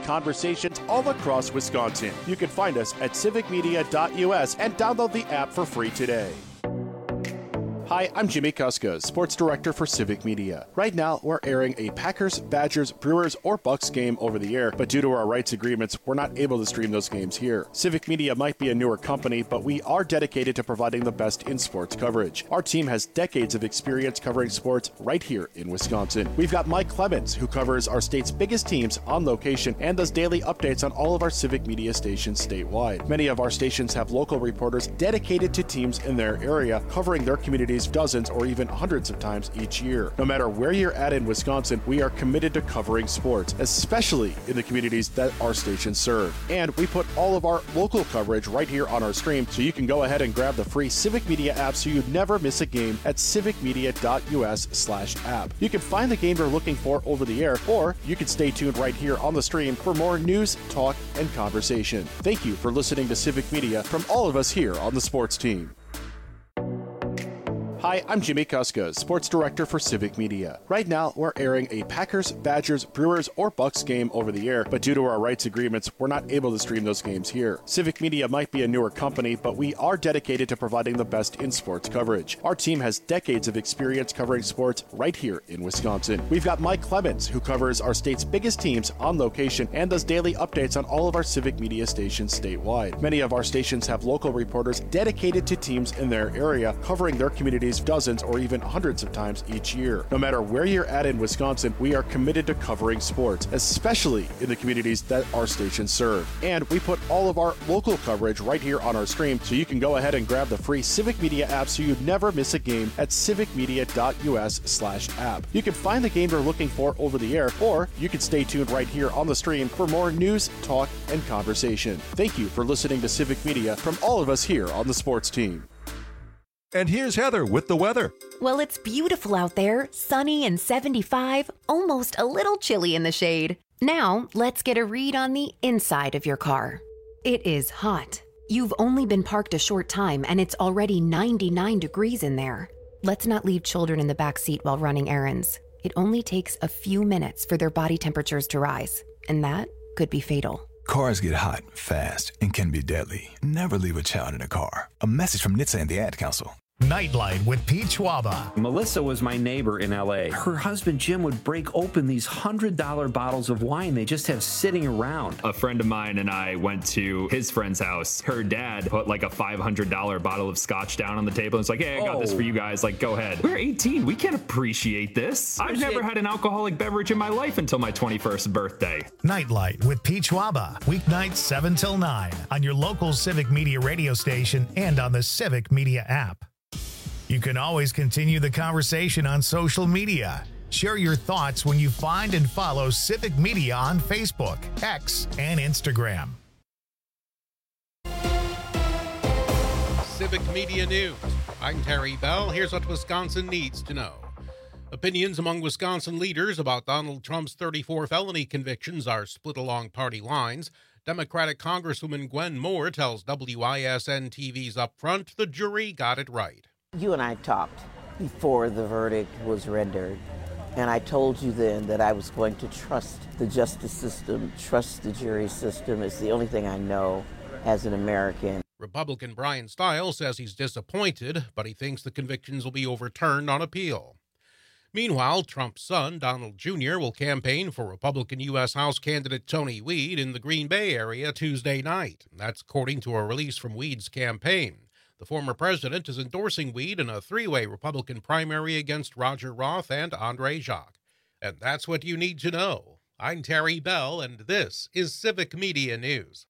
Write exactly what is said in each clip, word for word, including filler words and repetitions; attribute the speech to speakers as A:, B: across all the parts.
A: conversations all across Wisconsin. You can find us at civic media dot U S and download the app for free today. Hi, I'm Jimmy Kuska, Sports Director for Civic Media. Right now, we're airing a Packers, Badgers, Brewers, or Bucks game over the air, but due to our rights agreements, we're not able to stream those games here. Civic Media might be a newer company, but we are dedicated to providing the best in sports coverage. Our team has decades of experience covering sports right here in Wisconsin. We've got Mike Clemens, who covers our state's biggest teams on location and does daily updates on all of our Civic Media stations statewide. Many of our stations have local reporters dedicated to teams in their area, covering their communities dozens or even hundreds of times each year. No matter where you're at in Wisconsin, we are committed to covering sports, especially in the communities that our stations serve. And we put all of our local coverage right here on our stream, so you can go ahead and grab the free Civic Media app so you never miss a game at civic media dot U S slash app. You can find the game you're looking for over the air, or you can stay tuned right here on the stream for more news, talk, and conversation. Thank you for listening to Civic Media from all of us here on the sports team. Hi, I'm Jimmy Kuska, Sports Director for Civic Media. Right now, we're airing a Packers, Badgers, Brewers, or Bucks game over the air, but due to our rights agreements, we're not able to stream those games here. Civic Media might be a newer company, but we are dedicated to providing the best in sports coverage. Our team has decades of experience covering sports right here in Wisconsin. We've got Mike Clemens, who covers our state's biggest teams on location and does daily updates on all of our Civic Media stations statewide. Many of our stations have local reporters dedicated to teams in their area, covering their communities dozens or even hundreds of times each year. No matter where you're at in Wisconsin, we are committed to covering sports, especially in the communities that our stations serve. And we put all of our local coverage right here on our stream, so you can go ahead and grab the free Civic Media app so you never miss a game at civic media dot U S slash app. You can find the game you're looking for over the air, or you can stay tuned right here on the stream for more news, talk, and conversation. Thank you for listening to Civic Media from all of us here on the sports team.
B: And here's Heather with the weather.
C: Well, it's beautiful out there, sunny and seventy-five, almost a little chilly in the shade. Now, let's get a read on the inside of your car. It is hot. You've only been parked a short time and it's already ninety-nine degrees in there. Let's not leave children in the back seat while running errands. It only takes a few minutes for their body temperatures to rise, and that could be fatal.
D: Cars get hot fast and can be deadly. Never leave a child in a car. A message from N H T S A and the Ad Council.
E: Nightlight with Pete Schwaba.
F: Melissa was my neighbor in L A. Her husband Jim would break open these one hundred dollar bottles of wine they just have sitting around.
G: A friend of mine and I went to his friend's house. Her dad put like a five hundred dollar bottle of scotch down on the table and it's like, hey, I got oh. this for you guys. Like, go ahead. We're eighteen. We can't appreciate this. I've never had an alcoholic beverage in my life until my twenty-first birthday.
E: Nightlight with Pete Schwaba. Weeknights seven till nine on your local Civic Media radio station and on the Civic Media app. You can always continue the conversation on social media. Share your thoughts when you find and follow Civic Media on Facebook, X, and Instagram.
H: Civic Media News. I'm Terry Bell. Here's what Wisconsin needs to know. Opinions among Wisconsin leaders about Donald Trump's thirty-four felony convictions are split along party lines. Democratic Congresswoman Gwen Moore tells W I S N T V's Upfront the jury got it right.
I: You and I talked before the verdict was rendered, and I told you then that I was going to trust the justice system, trust the jury system. It's the only thing I know as an American.
H: Republican Brian Stiles says he's disappointed, but he thinks the convictions will be overturned on appeal. Meanwhile, Trump's son, Donald Junior, will campaign for Republican U S House candidate Tony Weed in the Green Bay area Tuesday night. That's according to a release from Weed's campaign. The former president is endorsing Weed in a three-way Republican primary against Roger Roth and Andre Jacques. And that's what you need to know. I'm Terry Bell, and this is Civic Media News.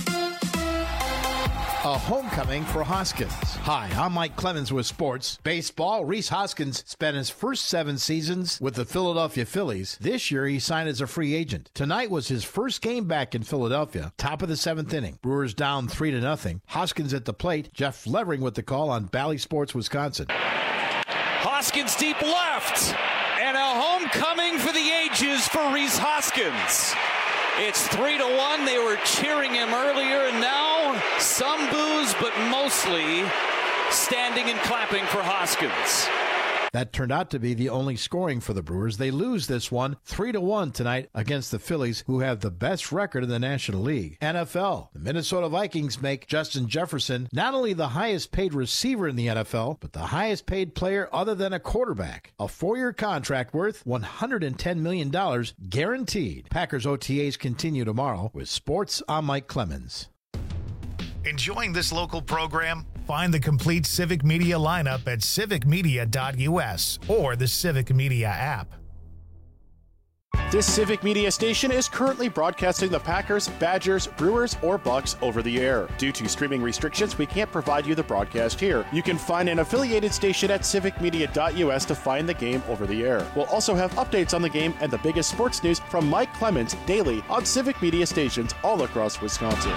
J: A homecoming for Hoskins. Hi, I'm Mike Clemens with sports. Baseball, Rhys Hoskins spent his first seven seasons with the Philadelphia Phillies. This year, he signed as a free agent. Tonight was his first game back in Philadelphia. Top of the seventh inning. Brewers down three to nothing. Hoskins at the plate. Jeff Levering with the call on Bally Sports, Wisconsin.
K: Hoskins deep left. And a homecoming for the ages for Rhys Hoskins. It's three to one. They were cheering him earlier, and now some boos, but mostly standing and clapping for Hoskins.
J: That turned out to be the only scoring for the Brewers. They lose this one three to one tonight against the Phillies, who have the best record in the National League. N F L. The Minnesota Vikings make Justin Jefferson not only the highest paid receiver in the N F L, but the highest paid player other than a quarterback. A four-year contract worth one hundred ten million dollars guaranteed. Packers O T As continue tomorrow. With sports, I'm Mike Clemens.
E: Enjoying this local program? Find the complete Civic Media lineup at civic media dot U S or the Civic Media app.
A: This Civic Media station is currently broadcasting the Packers, Badgers, Brewers, or Bucks over the air. Due to streaming restrictions, we can't provide you the broadcast here. You can find an affiliated station at civic media dot U S to find the game over the air. We'll also have updates on the game and the biggest sports news from Mike Clemens daily on Civic Media stations all across Wisconsin.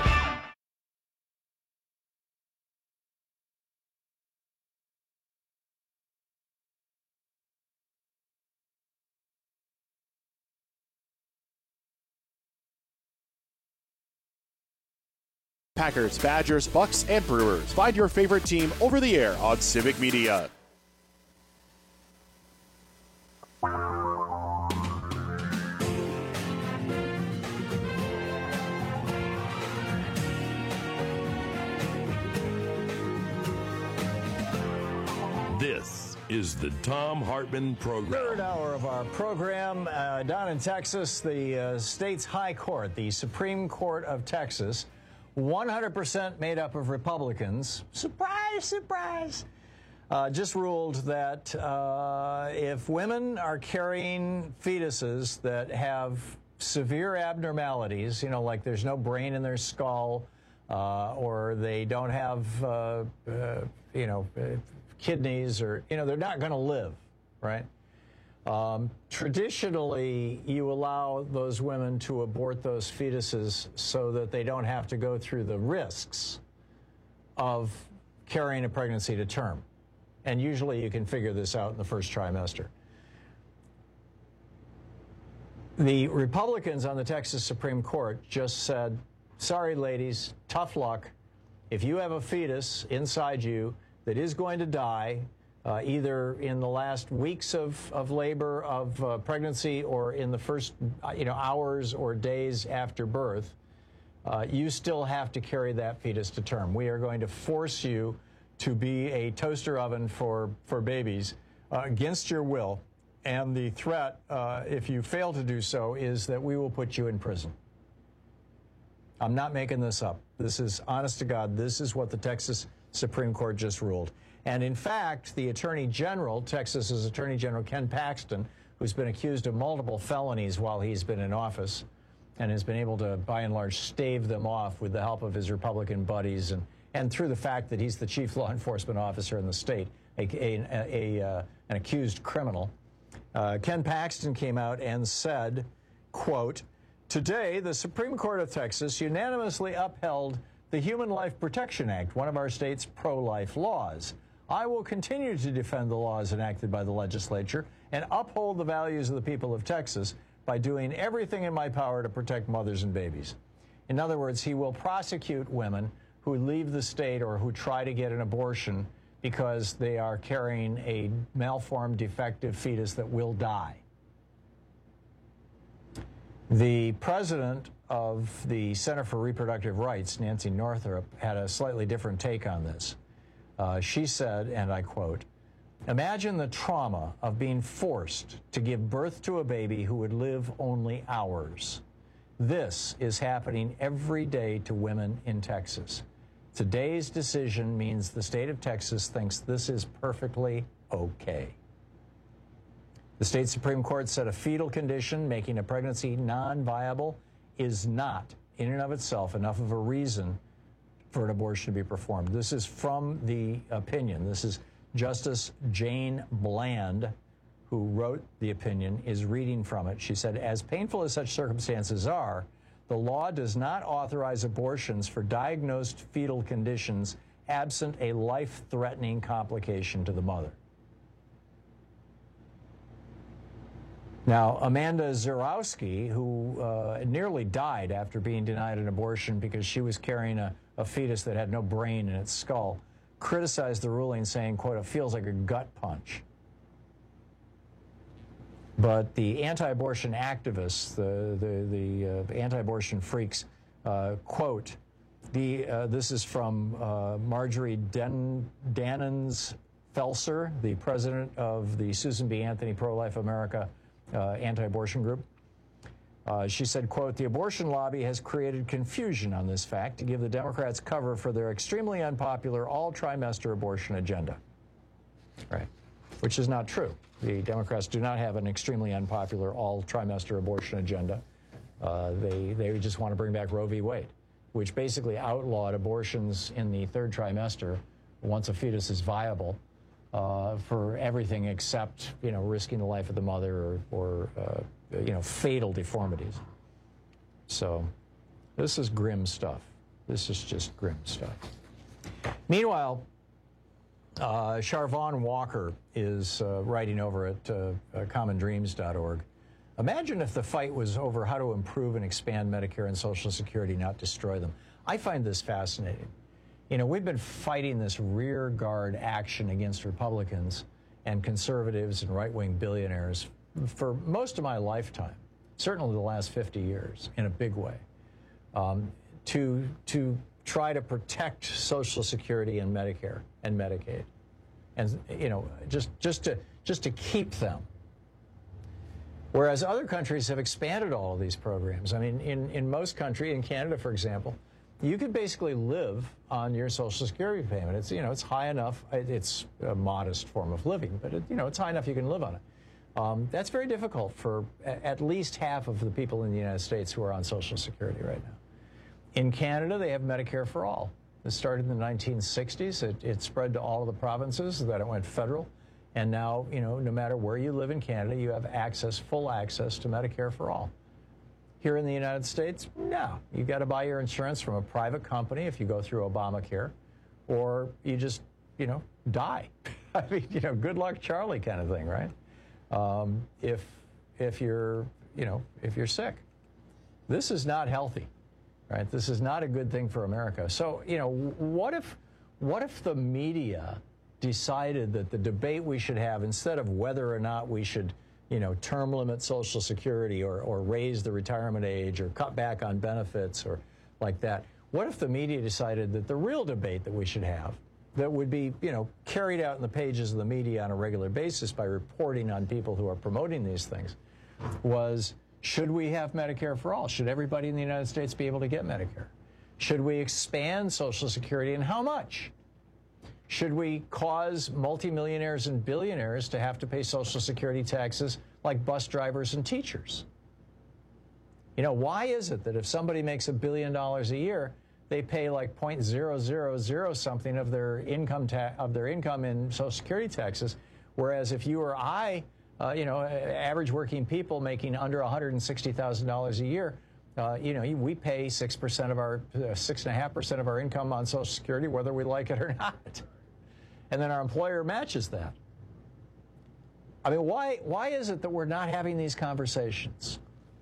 A: Packers, Badgers, Bucks, and Brewers. Find your favorite team over the air on Civic Media.
L: This is the Thom Hartmann Program.
M: Third hour of our program. Uh, down in Texas, the uh, state's high court, the Supreme Court of Texas, one hundred percent made up of Republicans. Surprise, surprise. Uh, just ruled that uh, if women are carrying fetuses that have severe abnormalities, you know, like there's no brain in their skull, uh, or they don't have, uh, uh, you know, uh, kidneys, or, you know, they're not going to live, right? Um, traditionally, you allow those women to abort those fetuses so that they don't have to go through the risks of carrying a pregnancy to term. And usually you can figure this out in the first trimester. The Republicans on the Texas Supreme Court just said, sorry, ladies, tough luck. If you have a fetus inside you that is going to die, Uh, either in the last weeks of, of labor, of uh, pregnancy, or in the first uh, you know, hours or days after birth, uh, you still have to carry that fetus to term. We are going to force you to be a toaster oven for, for babies uh, against your will. And the threat, uh, if you fail to do so, is that we will put you in prison. I'm not making this up. This is, honest to God, this is what the Texas Supreme Court just ruled. And in fact, the Attorney General, Texas's Attorney General Ken Paxton, who's been accused of multiple felonies while he's been in office and has been able to, by and large, stave them off with the help of his Republican buddies and, and through the fact that he's the chief law enforcement officer in the state, a, a, a, uh, an accused criminal. Uh, Ken Paxton came out and said, quote, today, the Supreme Court of Texas unanimously upheld the Human Life Protection Act, one of our state's pro-life laws. I will continue to defend the laws enacted by the legislature and uphold the values of the people of Texas by doing everything in my power to protect mothers and babies. In other words, he will prosecute women who leave the state or who try to get an abortion because they are carrying a malformed, defective fetus that will die. The president of the Center for Reproductive Rights, Nancy Northrop, had a slightly different take on this. Uh, she said, and I quote, imagine the trauma of being forced to give birth to a baby who would live only hours. This is happening every day to women in Texas. Today's decision means the state of Texas thinks this is perfectly okay. The state Supreme Court said a fetal condition making a pregnancy non-viable is not, in and of itself, enough of a reason for an abortion to be performed. This is from the opinion. This is Justice Jane Bland, who wrote the opinion, is reading from it. She said, as painful as such circumstances are, the law does not authorize abortions for diagnosed fetal conditions absent a life-threatening complication to the mother. Now, Amanda Zurowski, who uh, nearly died after being denied an abortion because she was carrying a, a fetus that had no brain in its skull, criticized the ruling, saying, quote, it feels like a gut punch. But the anti-abortion activists, the, the, the uh, anti-abortion freaks, uh, quote, the, uh, this is from uh, Marjorie Den, Dannens Felser, the president of the Susan B. Anthony Pro-Life America uh, anti-abortion group. Uh, she said, quote, the abortion lobby has created confusion on this fact to give the Democrats cover for their extremely unpopular all-trimester abortion agenda. Right. Which is not true. The Democrats do not have an extremely unpopular all-trimester abortion agenda. Uh, they, they just want to bring back Roe v. Wade, which basically outlawed abortions in the third trimester once a fetus is viable uh, for everything except, you know, risking the life of the mother or, or uh, you know, fatal deformities. So this is grim stuff. This is just grim stuff. Meanwhile, uh, Charvon Walker is uh, writing over at uh, uh, common dreams dot org. Imagine if the fight was over how to improve and expand Medicare and Social Security, not destroy them. I find this fascinating. You know, we've been fighting this rear guard action against Republicans and conservatives and right-wing billionaires for most of my lifetime, certainly the last fifty years, in a big way, um, to, to try to protect Social Security and Medicare and Medicaid, and, you know, just, just, to, just to keep them. Whereas other countries have expanded all of these programs. I mean, in, in most countries, in Canada, for example, you could basically live on your Social Security payment. It's, you know, it's high enough. It's a modest form of living, but, it, you know, it's high enough you can live on it. Um, that's very difficult for at least half of the people in the United States who are on Social Security right now. In Canada, they have Medicare for All. It started in the nineteen sixties. It, it spread to all of the provinces, then it went federal. And now, you know, no matter where you live in Canada, you have access, full access to Medicare for All. Here in the United States, no. You got to buy your insurance from a private company if you go through Obamacare, or you just, you know, die. I mean, you know, good luck, Charlie kind of thing, right? Um, if if you're, you know, if you're sick. This is not healthy, right? This is not a good thing for America. So, you know, what if what if the media decided that the debate we should have, instead of whether or not we should, you know, term limit Social Security or, or raise the retirement age or cut back on benefits or like that, what if the media decided that the real debate that we should have, that would be, you know, carried out in the pages of the media on a regular basis by reporting on people who are promoting these things, was, should we have Medicare for all? Should everybody in the United States be able to get Medicare? Should we expand Social Security, and how much? Should we cause multimillionaires and billionaires to have to pay Social Security taxes like bus drivers and teachers? You know, why is it that if somebody makes a billion dollars a year, they pay like zero point zero zero zero something of their income ta- of their income in Social Security taxes, whereas if you or I, uh, you know, average working people making under one hundred sixty thousand dollars a year, uh, you know, we pay six percent of our uh, six and a half percent of our income on Social Security, whether we like it or not, and then our employer matches that. I mean, why why is it that we're not having these conversations?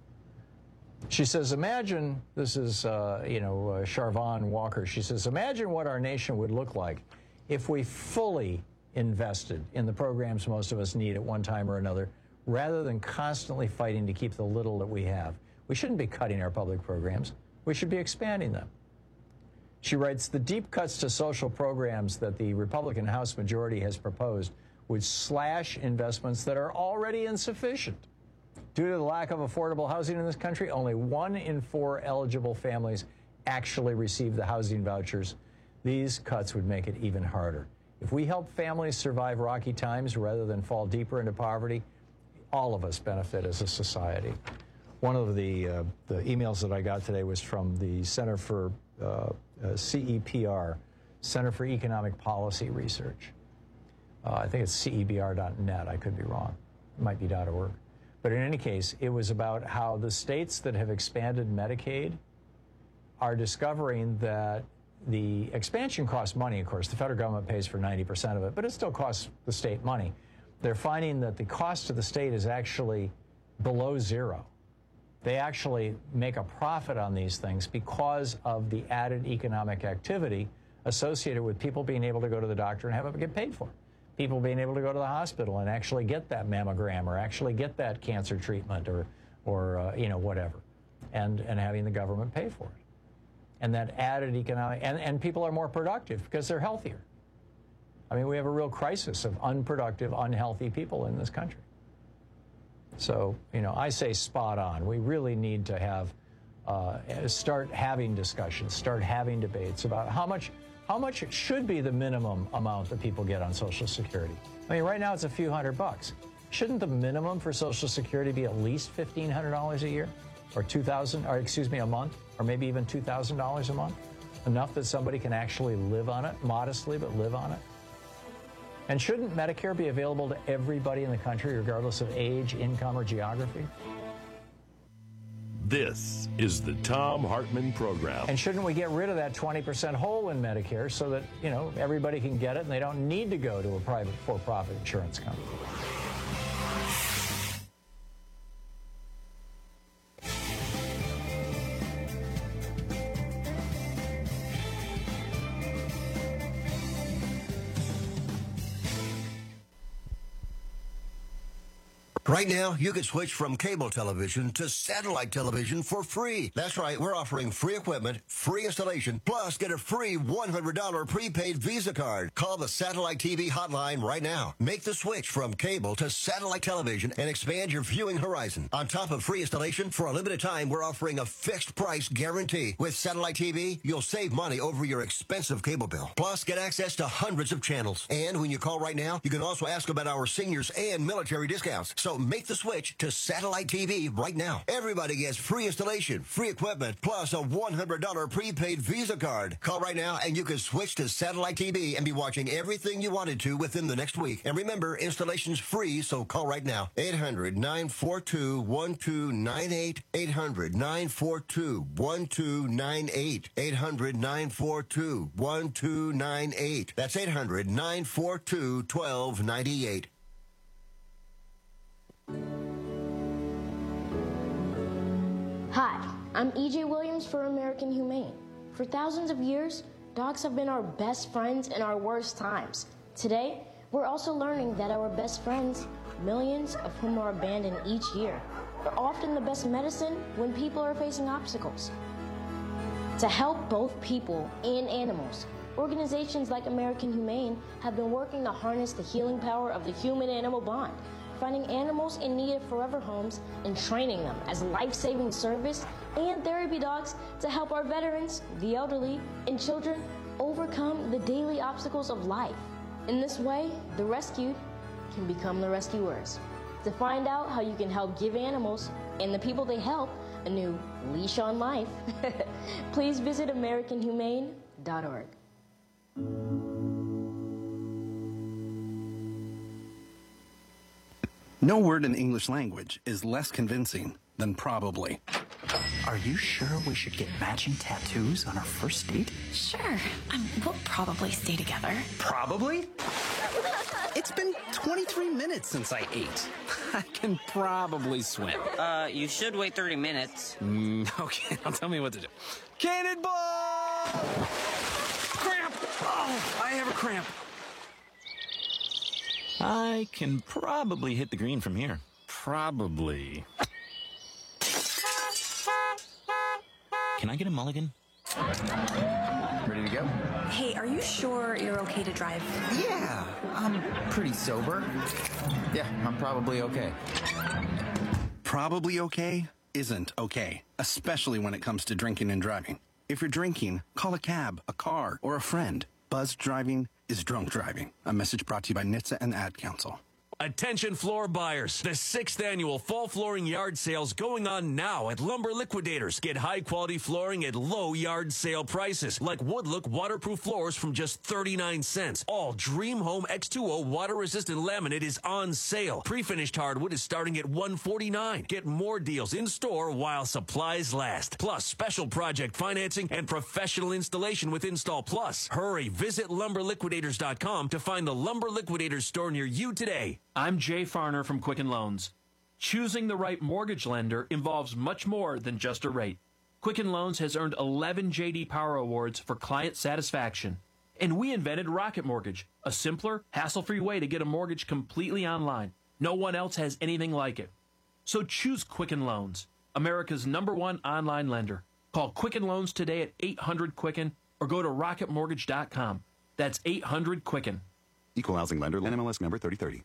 M: She says, imagine, this is, uh, you know, uh, Charvon Walker. She says, imagine what our nation would look like if we fully invested in the programs most of us need at one time or another, rather than constantly fighting to keep the little that we have. We shouldn't be cutting our public programs. We should be expanding them. She writes, the deep cuts to social programs that the Republican House majority has proposed would slash investments that are already insufficient. Due to the lack of affordable housing in this country, only one in four eligible families actually receive the housing vouchers. These cuts would make it even harder. If we help families survive rocky times rather than fall deeper into poverty, all of us benefit as a society. One of the, uh, the emails that I got today was from the Center for uh, uh, C E P R, Center for Economic Policy Research. Uh, I think it's C E B R dot net. I could be wrong. It might be .org. But in any case, it was about how the states that have expanded Medicaid are discovering that the expansion costs money, of course. The federal government pays for ninety percent of it, but it still costs the state money. They're finding that the cost to the state is actually below zero. They actually make a profit on these things because of the added economic activity associated with people being able to go to the doctor and have it get paid for. people being able to go to the hospital and actually get that mammogram or actually get that cancer treatment or, or uh, you know, whatever, and, and having the government pay for it. And that added economic, and, and people are more productive because they're healthier. I mean, we have a real crisis of unproductive, unhealthy people in this country. So, you know, I say spot on. We really need to have, uh, start having discussions, start having debates about how much, how much it should be the minimum amount that people get on Social Security. I mean, right now it's a few hundred bucks. Shouldn't the minimum for Social Security be at least fifteen hundred dollars a year? Or two thousand dollars, or excuse me, a month? Or maybe even two thousand dollars a month? Enough that somebody can actually live on it, modestly, but live on it? And shouldn't Medicare be available to everybody in the country, regardless of age, income, or geography?
L: This is the Thom Hartmann Program.
M: And shouldn't we get rid of that twenty percent hole in Medicare so that, you know, everybody can get it and they don't need to go to a private for-profit insurance company?
N: Right now, you can switch from cable television to satellite television for free. That's right, we're offering free equipment, free installation, plus get a free one hundred dollars prepaid Visa card. Call the Satellite T V hotline right now. Make the switch from cable to satellite television and expand your viewing horizon. On top of free installation, for a limited time, we're offering a fixed price guarantee. With Satellite T V, you'll save money over your expensive cable bill. Plus, get access to hundreds of channels. And when you call right now, you can also ask about our seniors and military discounts. So make the switch to Satellite T V right now. Everybody gets free installation, free equipment, plus a one hundred dollars prepaid Visa card. Call right now and you can switch to Satellite T V and be watching everything you wanted to within the next week. And remember, installation's free, so call right now. eight hundred, nine four two, one two nine eight. eight hundred, nine four two, one two nine eight. eight hundred, nine four two, one two nine eight. That's eight hundred, nine four two, one two nine eight.
O: Hi, I'm E J Williams for American Humane. For thousands of years, dogs have been our best friends in our worst times. Today, we're also learning that our best friends, millions of whom are abandoned each year, are often the best medicine when people are facing obstacles. To help both people and animals, organizations like American Humane have been working to harness the healing power of the human-animal bond, finding animals in need of forever homes and training them as life-saving service and therapy dogs to help our veterans, the elderly, and children overcome the daily obstacles of life. In this way, the rescued can become the rescuers. To find out how you can help give animals and the people they help a new leash on life, please visit American Humane dot org.
P: No word in the English language is less convincing than probably.
Q: Are you sure we should get matching tattoos on our first date?
R: Sure. Um, we'll probably stay together.
P: Probably? It's been twenty-three minutes since I ate. I can probably swim.
S: Uh, you should wait thirty minutes.
P: Mm, okay, now tell me what to do. Cannonball! Cramp! Oh, I have a cramp.
T: I can probably hit the green from here.
P: Probably.
T: Can I get a mulligan?
Q: Ready to go?
R: Hey, are you sure you're okay to drive?
Q: Yeah, I'm pretty sober. Yeah, I'm probably okay.
P: Probably okay isn't okay, especially when it comes to drinking and driving. If you're drinking, call a cab, a car, or a friend. Buzzed driving is drunk driving. A message brought to you by N H T S A and Ad Council.
U: Attention floor buyers. The sixth annual fall flooring yard sales going on now at Lumber Liquidators. Get high quality flooring at low yard sale prices like Woodlook waterproof floors from just thirty-nine cents. All Dream Home X two O water resistant laminate is on sale. Pre-finished hardwood is starting at one forty-nine. Get more deals in store while supplies last. Plus special project financing and professional installation with Install Plus. Hurry, visit lumber liquidators dot com to find the Lumber Liquidators store near you today.
V: I'm Jay Farner from Quicken Loans. Choosing the right mortgage lender involves much more than just a rate. Quicken Loans has earned eleven J D Power Awards for client satisfaction. And we invented Rocket Mortgage, a simpler, hassle-free way to get a mortgage completely online. No one else has anything like it. So choose Quicken Loans, America's number one online lender. Call Quicken Loans today at eight hundred Quicken or go to rocket mortgage dot com. That's eight hundred Quicken.
B: Equal housing lender, N M L S number thirty thirty.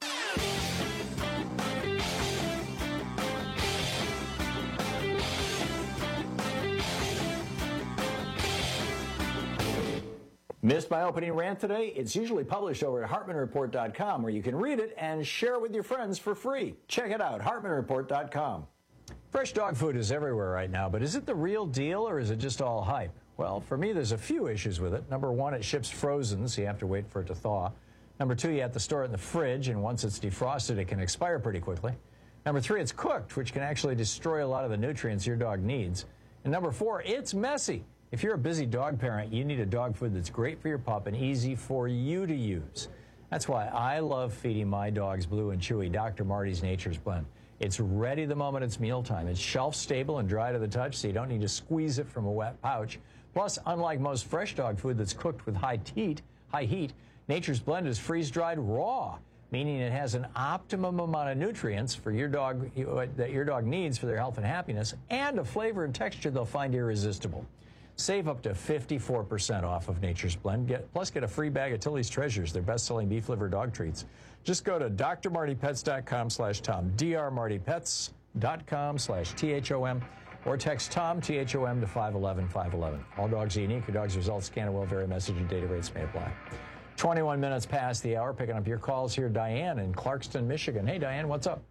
M: Missed my opening rant today? It's usually published over at hartman report dot com, where you can read it and share it with your friends for free. Check it out, hartman report dot com. Fresh dog food is everywhere right now, but is it the real deal or is it just all hype? Well, for me, there's a few issues with it. Number one, it ships frozen, so you have to wait for it to thaw. Number two, you have to store it in the fridge, and once it's defrosted, it can expire pretty quickly. Number three, it's cooked, which can actually destroy a lot of the nutrients your dog needs. And number four, it's messy. If you're a busy dog parent, you need a dog food that's great for your pup and easy for you to use. That's why I love feeding my dogs Blue and Chewy Doctor Marty's Nature's Blend. It's ready the moment it's mealtime. It's shelf-stable and dry to the touch, so you don't need to squeeze it from a wet pouch. Plus, unlike most fresh dog food that's cooked with high heat, high heat, Nature's Blend is freeze-dried raw, meaning it has an optimum amount of nutrients for your dog that your dog needs for their health and happiness, and a flavor and texture they'll find irresistible. Save up to fifty-four percent off of Nature's Blend. Get, plus, get a free bag of Tilly's Treasures, their best-selling beef liver dog treats. Just go to d r marty pets dot com slash tom, d r marty pets dot com slash T H O M, or text TOM, T H O M, to five one one, five one one. All dogs are unique. Your dog's results can and will vary. Message and data rates may apply. twenty-one minutes past the hour. Picking up your calls here, Diane in Clarkston, Michigan. Hey, Diane, what's up?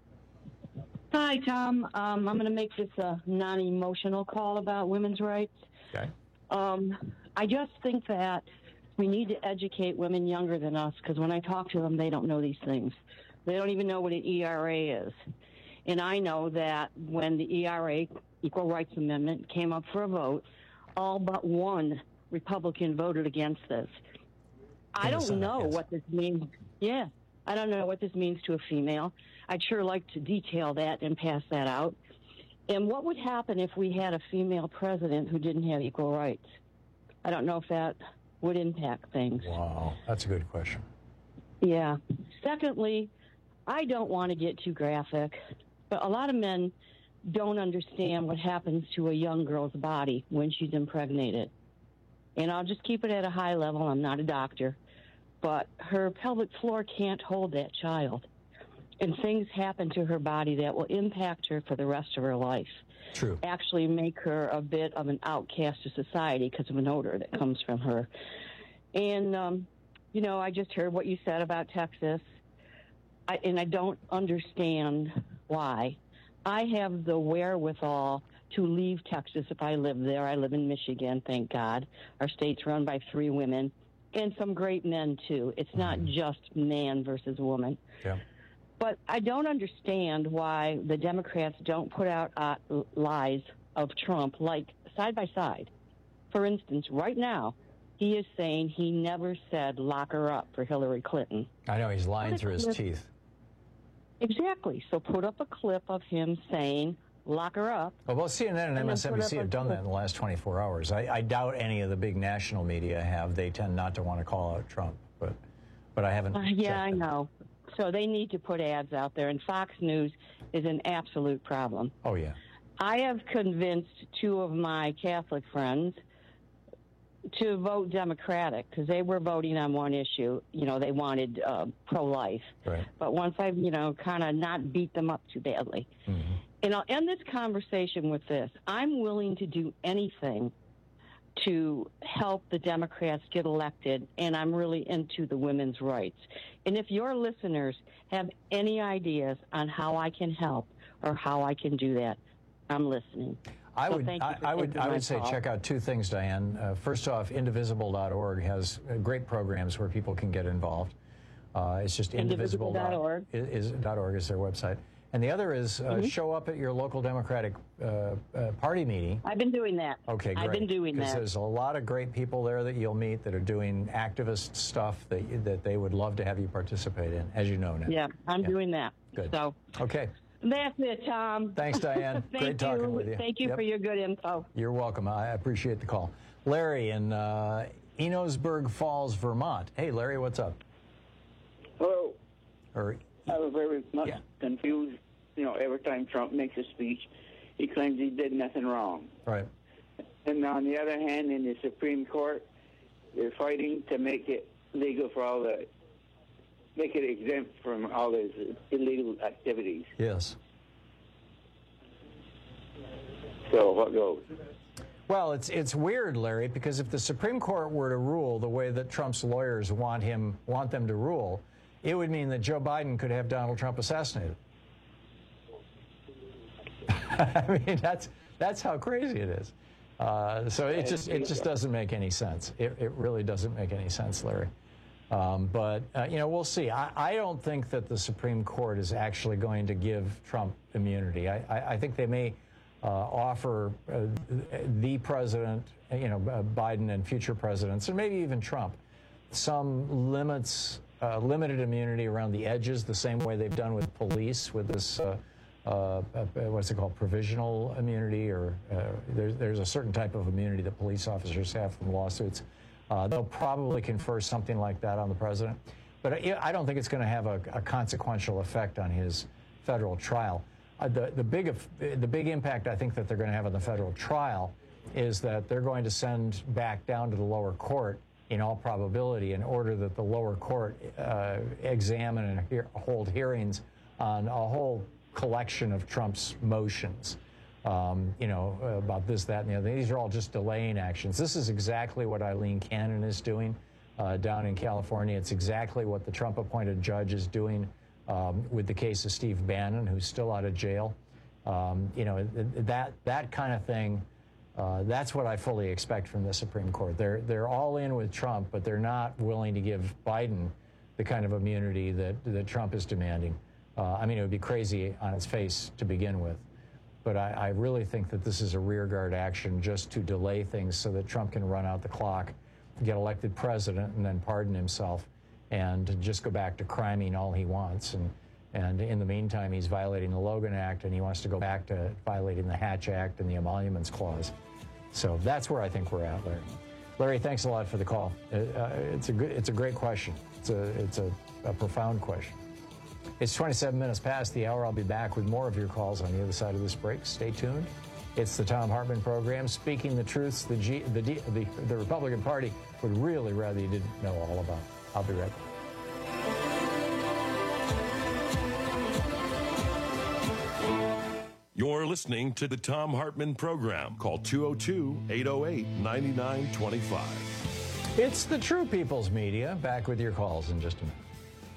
C: Hi, Tom. Um, I'm going to make this a non-emotional call about women's rights.
M: Okay.
C: Um, I just think that we need to educate women younger than us, because when I talk to them, they don't know these things. They don't even know what an E R A is. And I know that when the E R A, Equal Rights Amendment, came up for a vote, all but one Republican voted against this. I don't know what this means. Yeah, I don't know what this means to a female. I'd sure like to detail that and pass that out. And what would happen if we had a female president who didn't have equal rights? I don't know if that would impact things.
M: Wow, that's a good question.
C: Yeah. Secondly, I don't want to get too graphic, but a lot of men don't understand what happens to a young girl's body when she's impregnated. And I'll just keep it at a high level. I'm not a doctor. But her pelvic floor can't hold that child. And things happen to her body that will impact her for the rest of her life.
M: True.
C: Actually make her a bit of an outcast of society because of an odor that comes from her. And, um, you know, I just heard what you said about Texas, I, and I don't understand why. I have the wherewithal to leave Texas if I live there. I live in Michigan, thank God. Our state's run by three women and some great men, too. It's not just man versus woman.
M: Yeah.
C: But I don't understand why the Democrats don't put out uh, lies of Trump, like side by side. For instance, right now, he is saying he never said lock her up for Hillary Clinton.
M: I know, he's lying through his teeth.
C: Exactly. So put up a clip of him saying lock her up.
M: Well, both C N N and, and M S N B C have done that in the last twenty-four hours. I, I doubt any of the big national media have. They tend not to want to call out Trump, but but I haven't.
C: Uh, yeah, I know. So they need to put ads out there, and Fox News is an absolute problem.
M: Oh, yeah.
C: I have convinced two of my Catholic friends to vote Democratic because they were voting on one issue. You know, they wanted uh, pro-life.
M: Right.
C: But once I've, you know, kind of not beat them up too badly.
M: Mm-hmm.
C: And I'll end this conversation with this. I'm willing to do anything to help the Democrats get elected, and I'm really into the women's rights. And if your listeners have any ideas on how I can help or how I can do that, I'm listening.
M: I
C: so
M: would,
C: thank you
M: I,
C: for
M: I would,
C: taking
M: I
C: my
M: would say
C: call.
M: check out two things, Diane. Uh, first off, indivisible dot org has uh, great programs where people can get involved. Uh, it's just indivisible dot org. Is, is, .org is their website. And the other is uh,
C: Mm-hmm.
M: show up at your local Democratic uh, uh, Party meeting.
C: I've been doing that.
M: Okay, great.
C: I've been doing
M: Because
C: that.
M: there's a lot of great people there that you'll meet that are doing activist stuff that you, that they would love to have you participate in, as you know now.
C: Yeah, I'm
M: Yeah.
C: doing that.
M: Good.
C: So
M: Okay.
C: that's it, Tom.
M: Thanks, Diane.
C: Thank
M: Great talking
C: you.
M: with you.
C: Thank you
M: Yep.
C: for your good info.
M: You're welcome. I appreciate the call. Larry in uh, Enosburg Falls, Vermont. Hey, Larry, what's up?
D: Hello.
M: Or,
D: I was very much yeah. confused. You know, every time Trump makes a speech, he claims he did nothing wrong.
M: Right.
D: And on the other hand, in the Supreme Court, they're fighting to make it legal for all the, make it exempt from all his illegal activities.
M: Yes.
D: So what goes?
M: Well, it's it's weird, Larry, because if the Supreme Court were to rule the way that Trump's lawyers want him want them to rule, it would mean that Joe Biden could have Donald Trump assassinated. I mean, that's that's how crazy it is. Uh, so it just it just doesn't make any sense. It it really doesn't make any sense, Larry. Um, but uh, you know, we'll see. I, I don't think that the Supreme Court is actually going to give Trump immunity. I I, I think they may. Uh, offer uh, the president, you know, uh, Biden and future presidents, and maybe even Trump, some limits, uh, limited immunity around the edges, the same way they've done with police, with this, uh, uh, what's it called, provisional immunity, or uh, there's, there's a certain type of immunity that police officers have from lawsuits. Uh, they'll probably confer something like that on the president, but I don't think it's going to have a, a consequential effect on his federal trial. Uh, the, the, big, the big impact I think that they're going to have on the federal trial is that they're going to send back down to the lower court, in all probability, in order that the lower court uh, examine and hear, hold hearings on a whole collection of Trump's motions, um, you know, about this, that, and the other. These are all just delaying actions. This is exactly what Eileen Cannon is doing uh, down in California. It's exactly what the Trump-appointed judge is doing Um, with the case of Steve Bannon, who's still out of jail. Um, you know, that that kind of thing, uh, that's what I fully expect from the Supreme Court. They're, they're all in with Trump, but they're not willing to give Biden the kind of immunity that, that Trump is demanding. Uh, I mean, it would be crazy on its face to begin with. But I, I really think that this is a rearguard action just to delay things so that Trump can run out the clock, get elected president, and then pardon himself, and just go back to criming all he wants. And, and in the meantime, he's violating the Logan Act, and he wants to go back to violating the Hatch Act and the Emoluments Clause. So that's where I think we're at, Larry. Larry, thanks a lot for the call. Uh, it's, a good, it's a great question. It's, a, it's a, a profound question. It's twenty-seven minutes past the hour. I'll be back with more of your calls on the other side of this break. Stay tuned. It's the Thom Hartmann program, speaking the truths the, G, the, the, the, the Republican Party would really rather you didn't know all about. I'll be right back.
L: You're listening to the Thom Hartmann program. Call two oh two, eight oh eight, nine nine two five.
M: It's the True People's Media. Back with your calls in just a minute.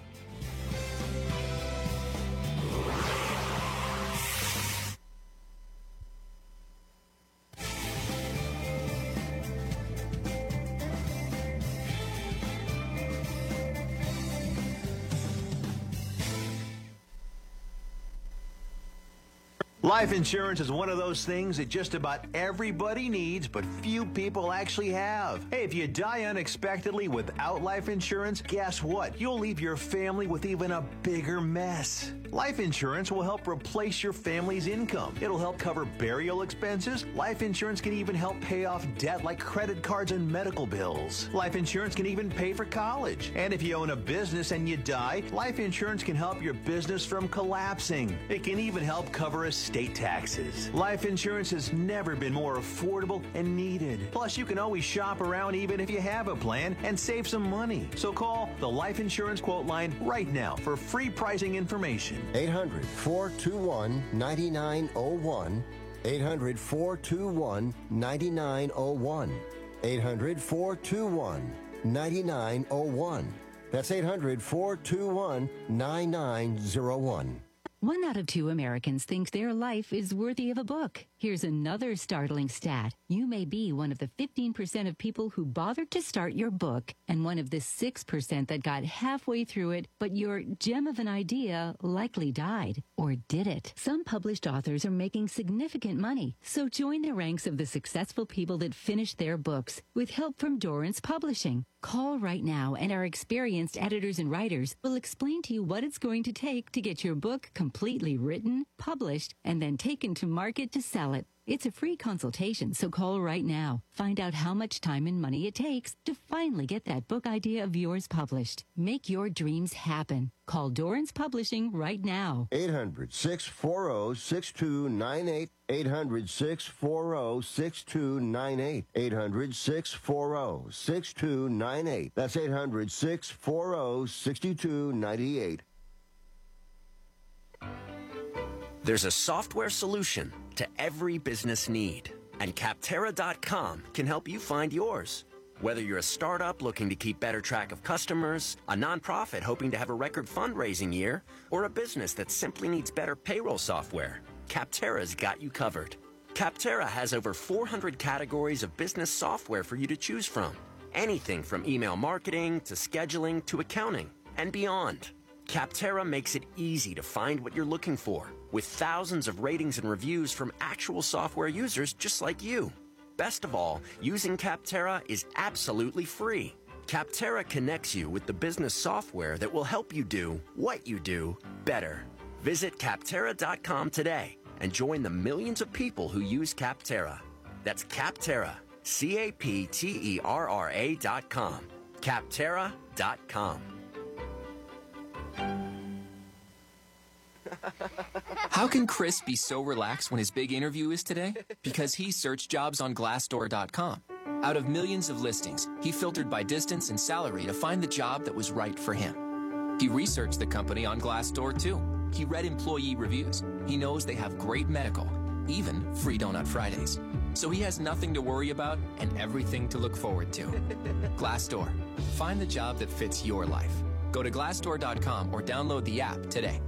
F: Life insurance is one of those things that just about everybody needs, but few people actually have. Hey, if you die unexpectedly without life insurance, guess what? You'll leave your family with even a bigger mess. Life insurance will help replace your family's income. It'll help cover burial expenses. Life insurance can even help pay off debt like credit cards and medical bills. Life insurance can even pay for college. And if you own a business and you die, life insurance can help your business from collapsing. It can even help cover estate taxes. Life insurance has never been more affordable and needed. Plus, you can always shop around even if you have a plan and save some money. So call the Life Insurance Quote Line right now for free pricing information.
N: eight hundred, four two one, nine nine zero one. eight hundred, four two one, nine nine zero one. eight hundred, four two one, nine nine zero one. That's eight hundred, four two one, nine nine zero one.
W: One out of two Americans think their life is worthy of a book. Here's another startling stat. You may be one of the fifteen percent of people who bothered to start your book and one of the six percent that got halfway through it, but your gem of an idea likely died. Or did it? Some published authors are making significant money, so join the ranks of the successful people that finished their books with help from Dorrance Publishing. Call right now, and our experienced editors and writers will explain to you what it's going to take to get your book completely written, published, and then taken to market to sell. ballot. It's a free consultation, so call right now. Find out how much time and money it takes to finally get that book idea of yours published. Make your dreams happen. Call Dorrance Publishing right now.
N: eight hundred, six four zero, six two nine eight. eight hundred, six four zero, six two nine eight. eight hundred, six four zero, six two nine eight. That's eight hundred, six four zero, six two nine eight.
G: There's a software solution to every business need, and Capterra dot com can help you find yours. Whether you're a startup looking to keep better track of customers, a nonprofit hoping to have a record fundraising year, or a business that simply needs better payroll software, Capterra's got you covered. Capterra has over four hundred categories of business software for you to choose from. Anything from email marketing to scheduling to accounting and beyond. Capterra makes it easy to find what you're looking for, with thousands of ratings and reviews from actual software users just like you. Best of all, using Capterra is absolutely free. Capterra connects you with the business software that will help you do what you do better. Visit Capterra dot com today and join the millions of people who use Capterra. That's Capterra, C A P T E R R A dot com. Capterra dot com.
H: How can Chris be so relaxed when his big interview is today? Because he searched jobs on Glassdoor dot com. Out of millions of listings, he filtered by distance and salary to find the job that was right for him. He researched the company on Glassdoor too. He read employee reviews. He knows they have great medical, even free Donut Fridays. So he has nothing to worry about and everything to look forward to. Glassdoor. Find the job that fits your life. Go to Glassdoor dot com or download the app today.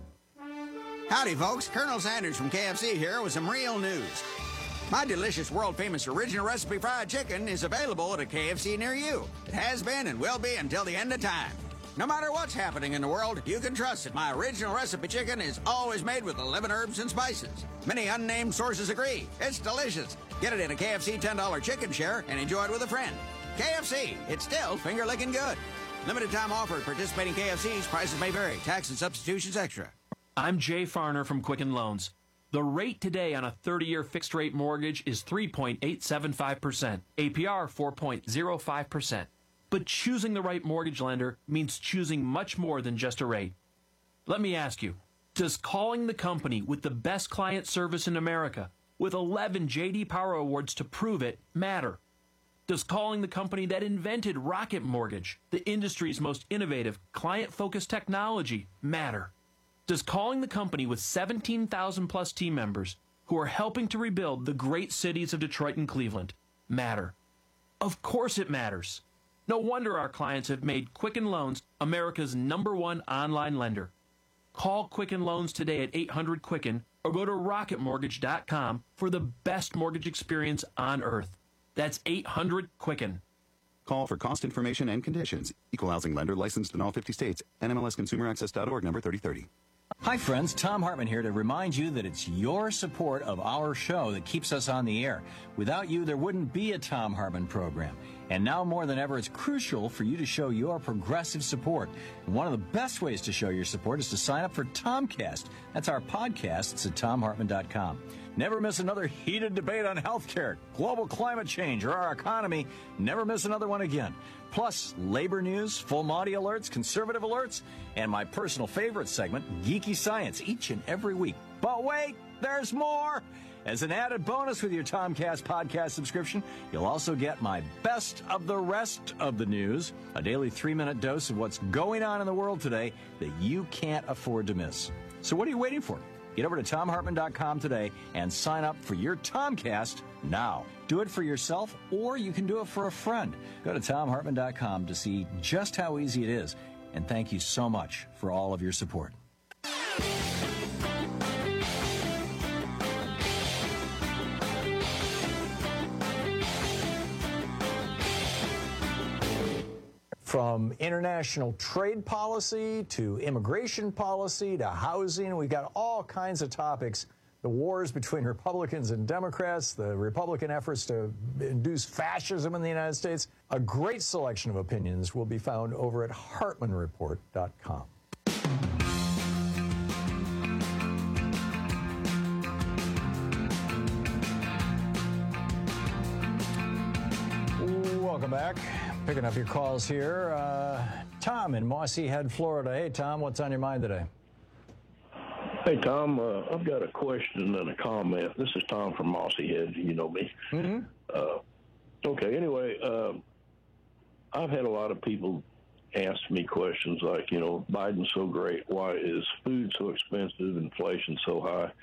I: Howdy, folks. Colonel Sanders from K F C here with some real news. My delicious, world-famous original recipe fried chicken is available at a K F C near you. It has been and will be until the end of time. No matter what's happening in the world, you can trust that my original recipe chicken is always made with eleven herbs and spices. Many unnamed sources agree. It's delicious. Get it in a K F C ten dollar chicken share and enjoy it with a friend. K F C, it's still finger-licking good. Limited time offer at participating K F Cs. Prices may vary. Tax and substitutions extra.
V: I'm Jay Farner from Quicken Loans. The rate today on a thirty-year fixed-rate mortgage is three point eight seven five percent, A P R four point zero five percent. But choosing the right mortgage lender means choosing much more than just a rate. Let me ask you, does calling the company with the best client service in America, with eleven J D Power Awards to prove it, matter? Does calling the company that invented Rocket Mortgage, the industry's most innovative, client-focused technology, matter? Does calling the company with seventeen thousand plus team members who are helping to rebuild the great cities of Detroit and Cleveland matter? Of course it matters. No wonder our clients have made Quicken Loans America's number one online lender. Call Quicken Loans today at eight hundred Quicken or go to rocket mortgage dot com for the best mortgage experience on earth. That's eight hundred Quicken.
B: Call for cost information and conditions. Equal housing lender licensed in all fifty states. N M L S consumer access dot org number thirty thirty.
X: Hi, friends. Tom Hartman here to remind you that it's your support of our show that keeps us on the air. Without you, there wouldn't be a Tom Hartman program. And now more than ever, it's crucial for you to show your progressive support. And one of the best ways to show your support is to sign up for Tomcast. That's our podcast. It's at tom hartman dot com. Never miss another heated debate on healthcare, global climate change, or our economy. Never miss another one again. Plus, labor news, full Monty alerts, conservative alerts, and my personal favorite segment, Geeky Science, each and every week. But wait, there's more! As an added bonus with your Tomcast podcast subscription, you'll also get my best of the rest of the news, a daily three-minute dose of what's going on in the world today that you can't afford to miss. So what are you waiting for? Get over to tom hartman dot com today and sign up for your Tomcast now. Do it for yourself, or you can do it for a friend. Go to tom hartman dot com to see just how easy it is. And thank you so much for all of your support.
M: From international trade policy to immigration policy to housing, we've got all kinds of topics. The wars between Republicans and Democrats, the Republican efforts to induce fascism in the United States. A great selection of opinions will be found over at hartman report dot com. welcome back. Picking up your calls here. Uh, Tom in Mossy Head, Florida. Hey, Tom, what's on your mind today?
A: Hey, Tom, uh, I've got a question and a comment. This is Tom from Mossy Head. You know me.
M: Mm-hmm.
A: Uh, okay, anyway, uh, I've had a lot of people ask me questions like, you know, Biden's so great. Why is food so expensive, inflation so high?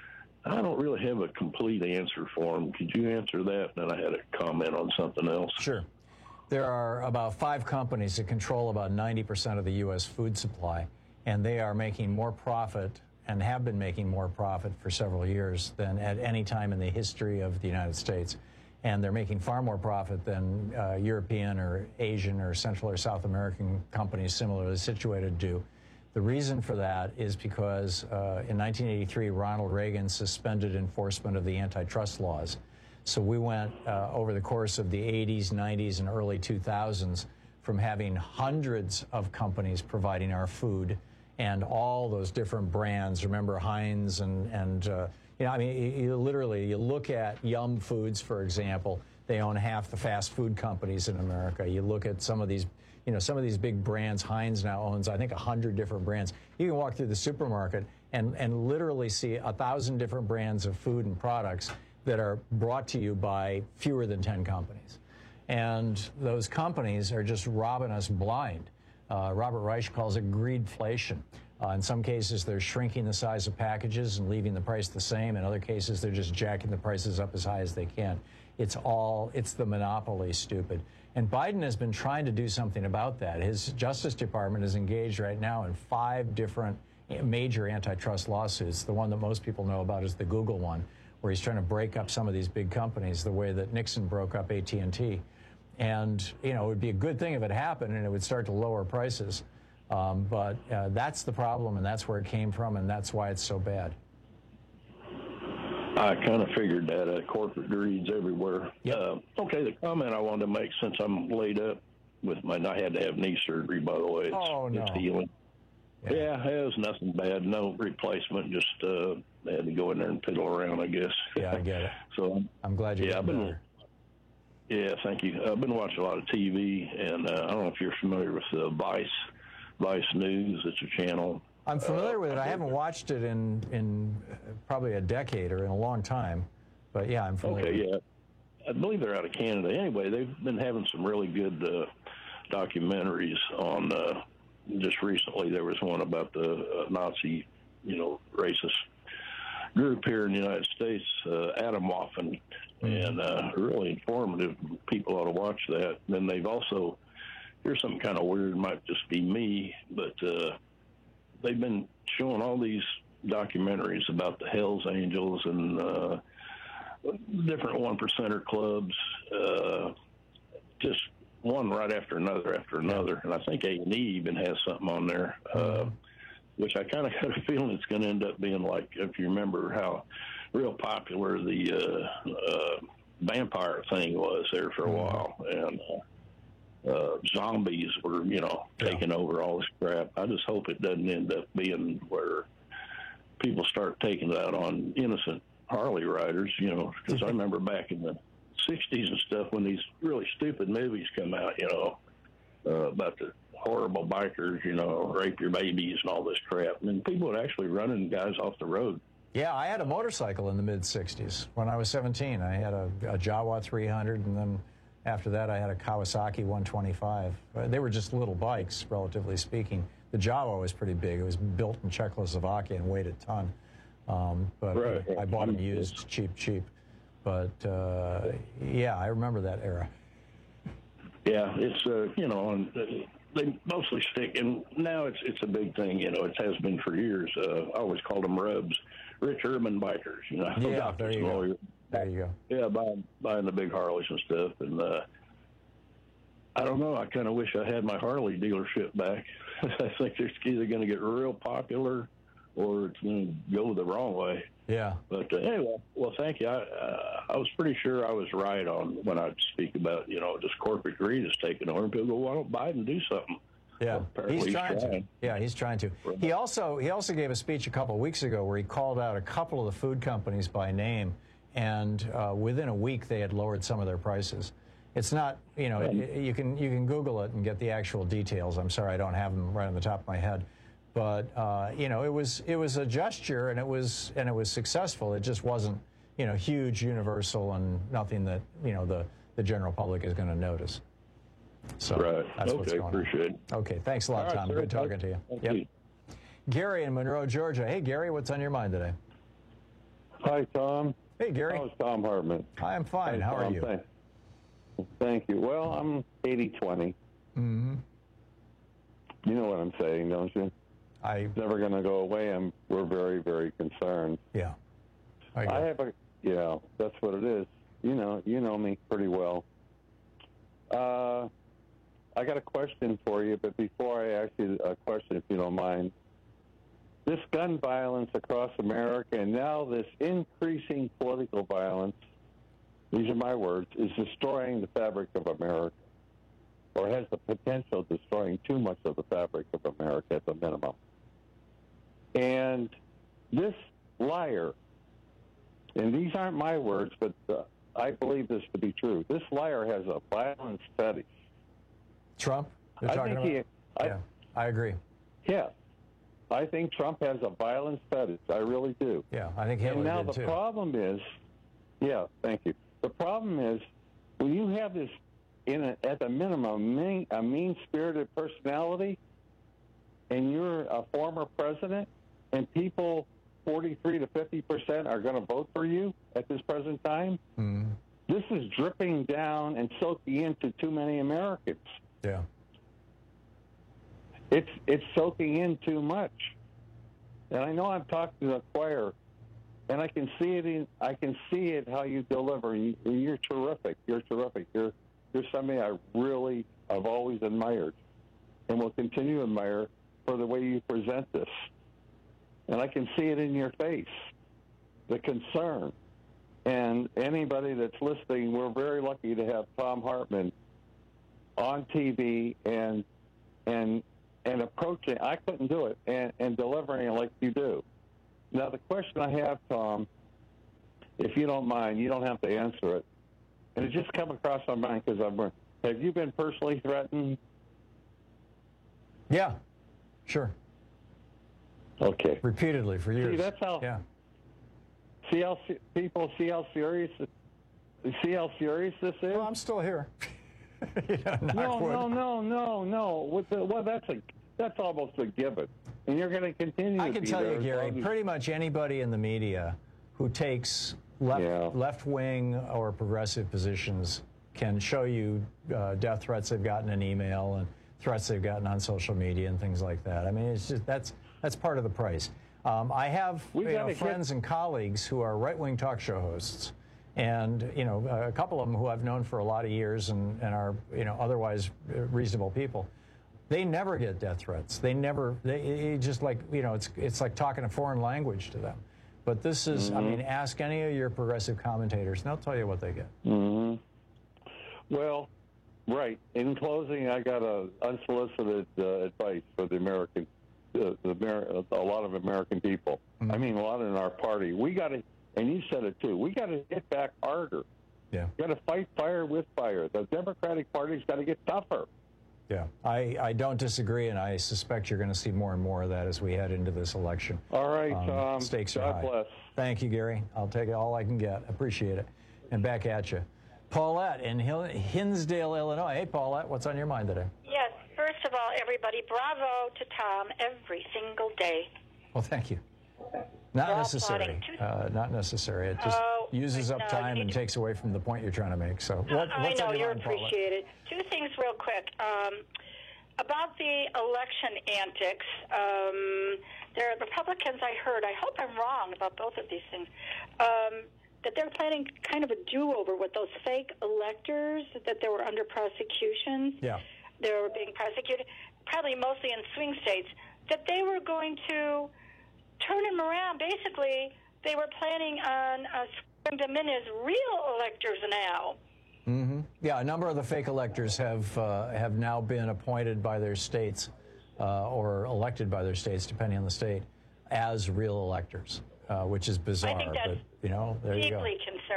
A: I don't really have a complete answer for them. Could you answer that? And then I had a comment on something else.
M: Sure. There are about five companies that control about ninety percent of the U S food supply, and they are making more profit and have been making more profit for several years than at any time in the history of the United States. And they're making far more profit than uh, European or Asian or Central or South American companies similarly situated do. The reason for that is because uh, in nineteen eighty-three, Ronald Reagan suspended enforcement of the antitrust laws. So we went uh, over the course of the eighties, nineties, and early two thousands from having hundreds of companies providing our food and all those different brands. Remember Heinz and, and uh, you know, I mean, you, you literally, you look at Yum Foods, for example, they own half the fast food companies in America. You look at some of these, you know, some of these big brands. Heinz now owns, I think, a hundred different brands. You can walk through the supermarket and, and literally see a thousand different brands of food and products that are brought to you by fewer than ten companies. And those companies are just robbing us blind. Uh, Robert Reich calls it greedflation. Uh, in some cases, they're shrinking the size of packages and leaving the price the same. In other cases, they're just jacking the prices up as high as they can. It's all, it's the monopoly, stupid. And Biden has been trying to do something about that. His Justice Department is engaged right now in five different major antitrust lawsuits. The one that most people know about is the Google one, where he's trying to break up some of these big companies the way that Nixon broke up A T and T. And, you know, it would be a good thing if it happened and it would start to lower prices. Um, but uh, that's the problem, and that's where it came from, and that's why it's so bad.
A: I kind of figured that uh, corporate greed's everywhere.
M: Yep.
A: Uh, okay, the comment I wanted to make, since I'm laid up with my, I had to have knee surgery, by the way. It's,
M: oh, no.
A: It's healing. Yeah. yeah, it was nothing bad. No replacement. Just uh, had to go in there and piddle around, I guess.
M: Yeah, I get it.
A: So
M: I'm glad you
A: yeah,
M: got
A: I've been,
M: better.
A: Yeah, thank you. I've been watching a lot of T V, and uh, I don't know if you're familiar with uh, Vice, Vice News. It's a channel.
M: I'm familiar uh, with it. I haven't watched it in in probably a decade or in a long time, but yeah, I'm familiar.
A: Okay, yeah. I believe they're out of Canada. Anyway, they've been having some really good uh, documentaries on. Uh, just recently, there was one about the uh, Nazi, you know, racist group here in the United States, uh, Atomwaffen, and uh, really informative. People ought to watch that. And then they've also, here's something kind of weird, might just be me, but uh, they've been showing all these documentaries about the Hells Angels and uh, different one percenter clubs, uh, just one right after another after another. And I think A and E even has something on there. Uh, which I kind of got a feeling it's going to end up being like, if you remember how real popular the uh, uh, vampire thing was there for a while. And uh, uh, zombies were, you know, taking yeah. over all this crap. I just hope it doesn't end up being where people start taking that on innocent Harley riders, you know, because I remember back in the sixties and stuff when these really stupid movies come out, you know, uh, about the horrible bikers, you know, rape your babies and all this crap. I mean, people were actually running guys off the road.
M: Yeah, I had a motorcycle in the mid sixties. When I was seventeen, I had a, a Jawa three hundred, and then after that, I had a Kawasaki one twenty-five. Uh, they were just little bikes, relatively speaking. The Jawa was pretty big. It was built in Czechoslovakia and weighed a ton. Um, but
A: right.
M: I, I bought them used, cheap, cheap. But, uh, yeah, I remember that era.
A: Yeah, it's, uh, you know, on... Uh, they mostly stick, and now it's it's a big thing, you know, it has been for years. Uh, I always called them rubs, rich urban bikers, you know.
M: Yeah, there you go. There you go.
A: Yeah, buying, buying the big Harleys and stuff, and uh, I don't know, I kind of wish I had my Harley dealership back. I think it's either going to get real popular or it's going to go the wrong way.
M: Yeah.
A: But uh, anyway, well, thank you. I, uh, I was pretty sure I was right on when I speak about, you know, just corporate greed is taking over. And people go, why don't Biden do something?
M: Yeah,
A: well,
M: he's,
A: he's
M: trying,
A: trying
M: to. Yeah, he's trying to. He also he also gave a speech a couple of weeks ago where he called out a couple of the food companies by name, and uh, within a week they had lowered some of their prices. It's not, you know, it, you can you can Google it and get the actual details. I'm sorry, I don't have them right on the top of my head, but uh, you know, it was it was a gesture, and it was and it was successful. It just wasn't, you know, huge, universal, and nothing that you know the the general public is going to notice. So
A: right.
M: that's
A: okay,
M: what's going
A: appreciate
M: on.
A: it.
M: Okay, thanks a lot,
A: All right,
M: Tom.
A: sir.
M: Good talking to you.
A: Thank
M: Yep.
A: you.
M: Gary in Monroe, Georgia. Hey, Gary, what's on your mind today?
E: Hi, Tom.
M: Hey, Gary.
E: How's Tom Hartman?
M: Hi, I'm fine.
E: Hi,
M: How are
E: Tom.
M: you?
E: Thank, thank you. Well, I'm eighty twenty.
M: Mm-hmm.
E: You know what I'm saying, don't you?
M: I.
E: It's never going to go away, and we're very, very concerned.
M: Yeah. I,
E: I have a. Yeah, that's what it is. You know, you know me pretty well. Uh, I got a question for you, but before I ask you a question, if you don't mind, this gun violence across America and now this increasing political violence, these are my words, is destroying the fabric of America, or has the potential of destroying too much of the fabric of America at the minimum. And this liar, and these aren't my words, but uh, I believe this to be true, this liar has a violence fetish.
M: Trump? You're
E: I
M: talking
E: think
M: about?
E: he, I,
M: yeah, I agree.
E: Yeah. I think Trump has a violence fetish. I really do.
M: Yeah, I think Hitler
E: And now
M: did
E: the
M: too.
E: problem is, yeah, thank you. The problem is when you have this, in a, at the minimum, mean, a mean-spirited personality, and you're a former president, and people forty-three to fifty percent are going to vote for you at this present time,
M: mm.
E: this is dripping down and soaking into too many Americans.
M: Yeah.
E: It's it's soaking in too much, and I know I'm talking to the choir, and I can see it in I can see it how you deliver. You, you're terrific. You're terrific. You're you're somebody I really I've always admired, and will continue to admire for the way you present this. And I can see it in your face, the concern. And anybody that's listening, we're very lucky to have Tom Hartman on T V and and and approaching. I couldn't do it and, and delivering it like you do. Now the question I have, Tom, if you don't mind, you don't have to answer it. And it just come across my mind because I'm. Have you been personally threatened?
M: Yeah, sure.
E: Okay.
M: Repeatedly for years.
E: See, that's how.
M: Yeah.
E: See how people see how serious. See how serious this is.
M: Well, I'm still here. yeah,
E: no, no, no, no, no. With the, well, that's a that's almost a given, and you're going to continue.
M: I
E: to
M: can
E: be
M: tell
E: there
M: you,
E: as
M: Gary.
E: long as-
M: Pretty much anybody in the media who takes left
E: Yeah.
M: left wing or progressive positions can show you uh, death threats they've gotten in email and threats they've gotten on social media and things like that. I mean, it's just that's that's part of the price. Um, I have
E: We
M: you know,
E: gotta
M: friends
E: get-
M: and colleagues who are right-wing talk show hosts, and you know a couple of them who I've known for a lot of years and, and are you know otherwise reasonable people. They never get death threats. They never. They it just like you know it's it's like talking a foreign language to them. But this is, I
E: Mhm.
M: mean, ask any of your progressive commentators, and they'll tell you what they get.
E: hmm Well, right. In closing, I got a unsolicited uh, advice for the American, uh, the Amer- a lot of American people. I mean, a lot in our party. We got to, and you said it too. We got to hit back harder.
M: Yeah.
E: Got to fight fire with fire. The Democratic Party's got to get tougher.
M: Yeah, I, I don't disagree, and I suspect you're going to see more and more of that as we head into this election.
E: All right,
M: Um,
E: Tom.
M: Stakes
E: God
M: are high.
E: bless.
M: Thank you, Gary. I'll take it all I can get. Appreciate it. And back at you. Paulette in Hill- Hinsdale, Illinois. Hey, Paulette, what's on your mind today?
J: Yes, first of all, everybody, bravo to Tom every single day.
M: Well, thank you. Not
J: We're all
M: necessary.
J: plotting
M: Uh, not necessary. It just
J: Oh,
M: uses up
J: no,
M: time
J: you
M: and
J: need to-
M: takes away from the point you're trying to make. So, what,
J: I
M: what's
J: know,
M: on your
J: you're
M: mind, Paulette?
J: appreciated. Two things real quick. Um, about the election antics, um, there are Republicans I heard, I hope I'm wrong about both of these things, um, that they're planning kind of a do-over with those fake electors, that they were under prosecution.
M: Yeah.
J: They were being prosecuted, probably mostly in swing states, that they were going to turn them around. Basically, they were planning on uh, swearing them in as real electors now.
M: Mm-hmm. Yeah, a number of the fake electors have uh, have now been appointed by their states uh, or elected by their states, depending on the state, as real electors, uh, which is bizarre.
J: I think that's
M: but you know, there you go.
J: deeply concerning.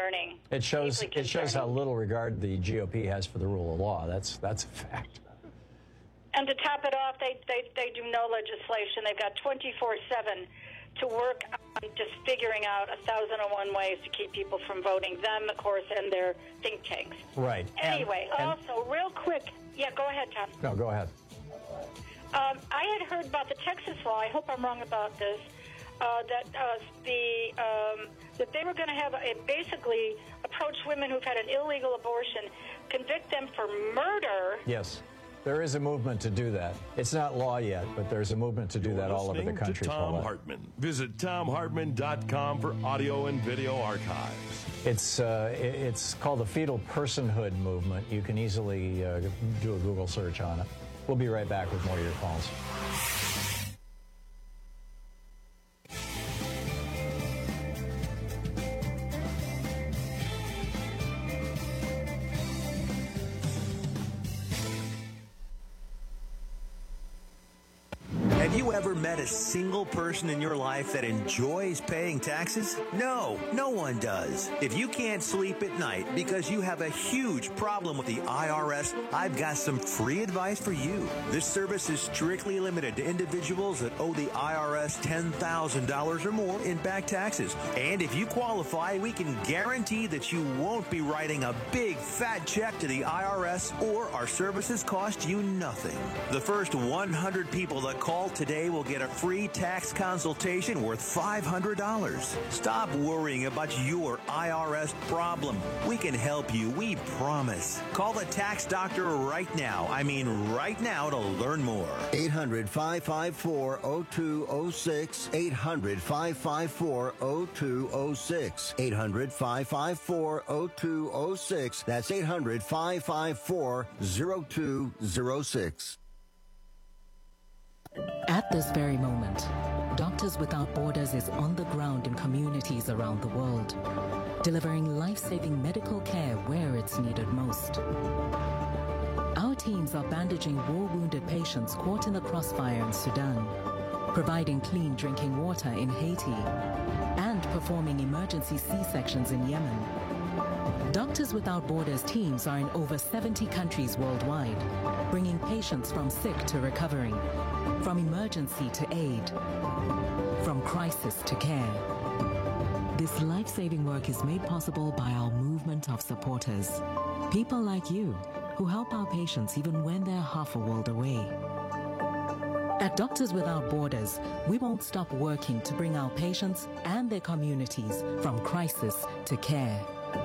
J: concerning.
M: It shows
J: Deeply
M: it shows how
J: concerning.
M: little regard the G O P has for the rule of law. That's that's a fact.
J: And to top it off, they, they, they do no legislation. They've got twenty-four seven to work on just figuring out a thousand and one ways to keep people from voting. Them, of course, and their think tanks.
M: Right.
J: Anyway,
M: And-
J: also, real quick. Yeah, go ahead, Tom.
M: No, go ahead.
J: Um, I had heard about the Texas law. I hope I'm wrong about this. Uh, that uh, the um, that they were going to have a, basically approach women who've had an illegal abortion, convict them for murder.
M: Yes. There is a movement to do that. It's not law yet, but there's a movement to do
L: You're
M: that all over the
L: listening
M: country.
L: to Tom
M: Paulette.
L: Hartman. Visit tom hartman dot com for audio and video archives.
M: It's uh, it- it's called the fetal personhood movement. You can easily uh, do a Google search on it. We'll be right back with more of your calls.
F: Have you ever met a single person in your life that enjoys paying taxes? No, no one does. If you can't sleep at night because you have a huge problem with the I R S, I've got some free advice for you. This service is strictly limited to individuals that owe the I R S ten thousand dollars or more in back taxes. And if you qualify, we can guarantee that you won't be writing a big fat check to the I R S, or our services cost you nothing. The first one hundred people that call today will get a free tax consultation worth five hundred dollars. Stop worrying about your I R S problem. We can help you, we promise. Call the tax doctor right now. I mean right now to learn more.
N: eight hundred, five five four, oh two oh six. eight hundred, five five four, oh two oh six. eight hundred, five five four, oh two oh six. That's eight hundred, five five four, oh two oh six.
K: At this very moment, Doctors Without Borders is on the ground in communities around the world, delivering life-saving medical care where it's needed most. Our teams are bandaging war-wounded patients caught in the crossfire in Sudan, providing clean drinking water in Haiti, and performing emergency C-sections in Yemen. Doctors Without Borders teams are in over seventy countries worldwide, bringing patients from sick to recovering, from emergency to aid, from crisis to care. This life-saving work is made possible by our movement of supporters, people like you who help our patients even when they're half a world away. At Doctors Without Borders, we won't stop working to bring our patients and their communities from crisis to care.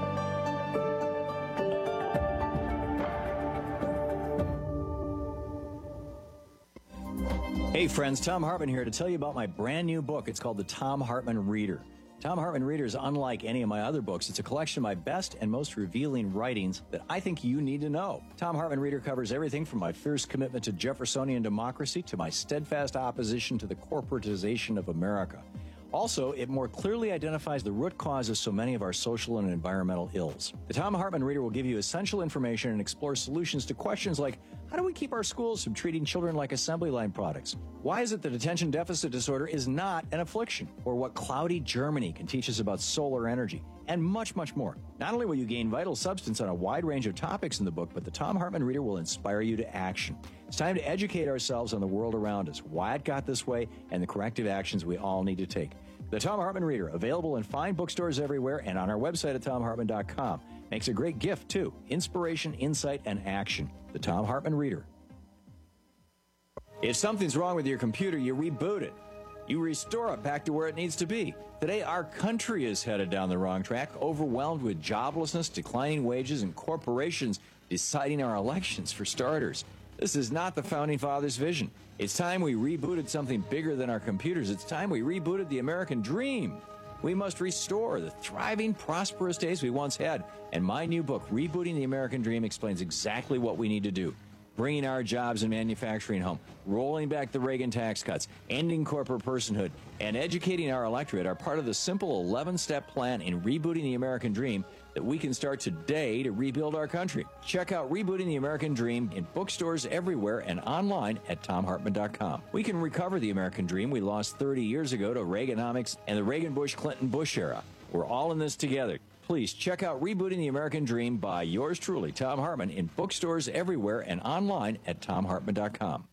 X: Hey friends, Tom Hartman here to tell you about my brand new book. It's called The Tom Hartman Reader. Tom Hartman Reader is unlike any of my other books. It's a collection of my best and most revealing writings that I think you need to know. Tom Hartman Reader covers everything from my fierce commitment to Jeffersonian democracy to my steadfast opposition to the corporatization of America. Also, it more clearly identifies the root cause of so many of our social and environmental ills. The Tom Hartman Reader will give you essential information and explore solutions to questions like, how do we keep our schools from treating children like assembly line products? Why is it that attention deficit disorder is not an affliction? Or what cloudy Germany can teach us about solar energy? And much, much more. Not only will you gain vital substance on a wide range of topics in the book, but the Tom Hartman Reader will inspire you to action. It's time to educate ourselves on the world around us, why it got this way, and the corrective actions we all need to take. The Tom Hartman Reader, available in fine bookstores everywhere and on our website at tom hartman dot com. Makes a great gift, too. Inspiration, insight, and action. The Tom Hartman Reader. If something's wrong with your computer, you reboot it. You restore it back to where it needs to be. Today, our country is headed down the wrong track, overwhelmed with joblessness, declining wages, and corporations deciding our elections, for starters. This is not the Founding Fathers' vision. It's time we rebooted something bigger than our computers. It's time we rebooted the American dream. We must restore the thriving, prosperous days we once had. And my new book, Rebooting the American Dream, explains exactly what we need to do. Bringing our jobs and manufacturing home, rolling back the Reagan tax cuts, ending corporate personhood, and educating our electorate are part of the simple eleven-step plan in Rebooting the American Dream that we can start today to rebuild our country. Check out Rebooting the American Dream in bookstores everywhere and online at tom hartman dot com. We can recover the American dream we lost thirty years ago to Reaganomics and the Reagan-Bush-Clinton-Bush era. We're all in this together. Please check out Rebooting the American Dream by yours truly, Thom Hartmann, in bookstores everywhere and online at thom hartmann dot com.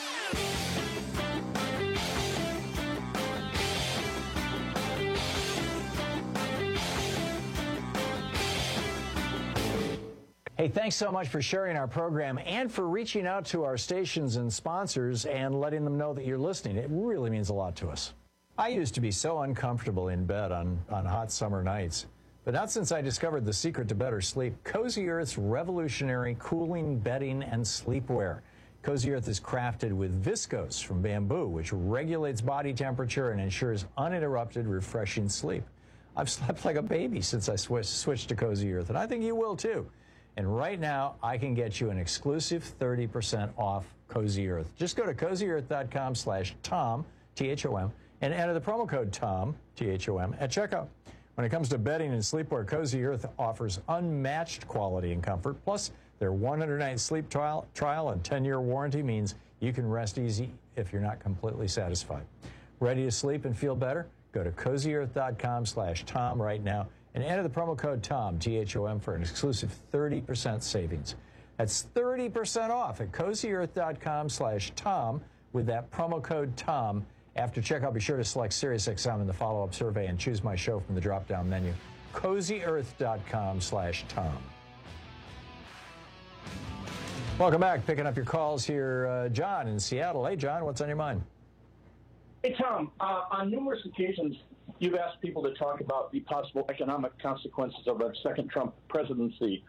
M: Hey, thanks so much for sharing our program and for reaching out to our stations and sponsors and letting them know that you're listening. It really means a lot to us. I used to be so uncomfortable in bed on, on hot summer nights, but not since I discovered the secret to better sleep, Cozy Earth's revolutionary cooling bedding and sleepwear. Cozy Earth is crafted with viscose from bamboo, which regulates body temperature and ensures uninterrupted, refreshing sleep. I've slept like a baby since I sw- switched to Cozy Earth, and I think you will too. And right now, I can get you an exclusive thirty percent off Cozy Earth. Just go to cozy earth dot com slash Tom, T H O M, and enter the promo code TOM, T H O M, at checkout. When it comes to bedding and sleepwear, Cozy Earth offers unmatched quality and comfort. Plus, their one hundred night sleep trial, trial and ten year warranty means you can rest easy if you're not completely satisfied. Ready to sleep and feel better? Go to cozy earth dot com slash Tom right now and enter the promo code TOM, T H O M, for an exclusive thirty percent savings. That's thirty percent off at cozy earth dot com slash Tom with that promo code TOM. After checkout, be sure to select SiriusXM in the follow-up survey and choose my show from the drop-down menu. cozy earth dot com slash Tom. Welcome back. Picking up your calls here, uh, John in Seattle. Hey, John, what's on your mind?
O: Hey, Tom, uh, on numerous occasions, you've asked people to talk about the possible economic consequences of a second Trump presidency.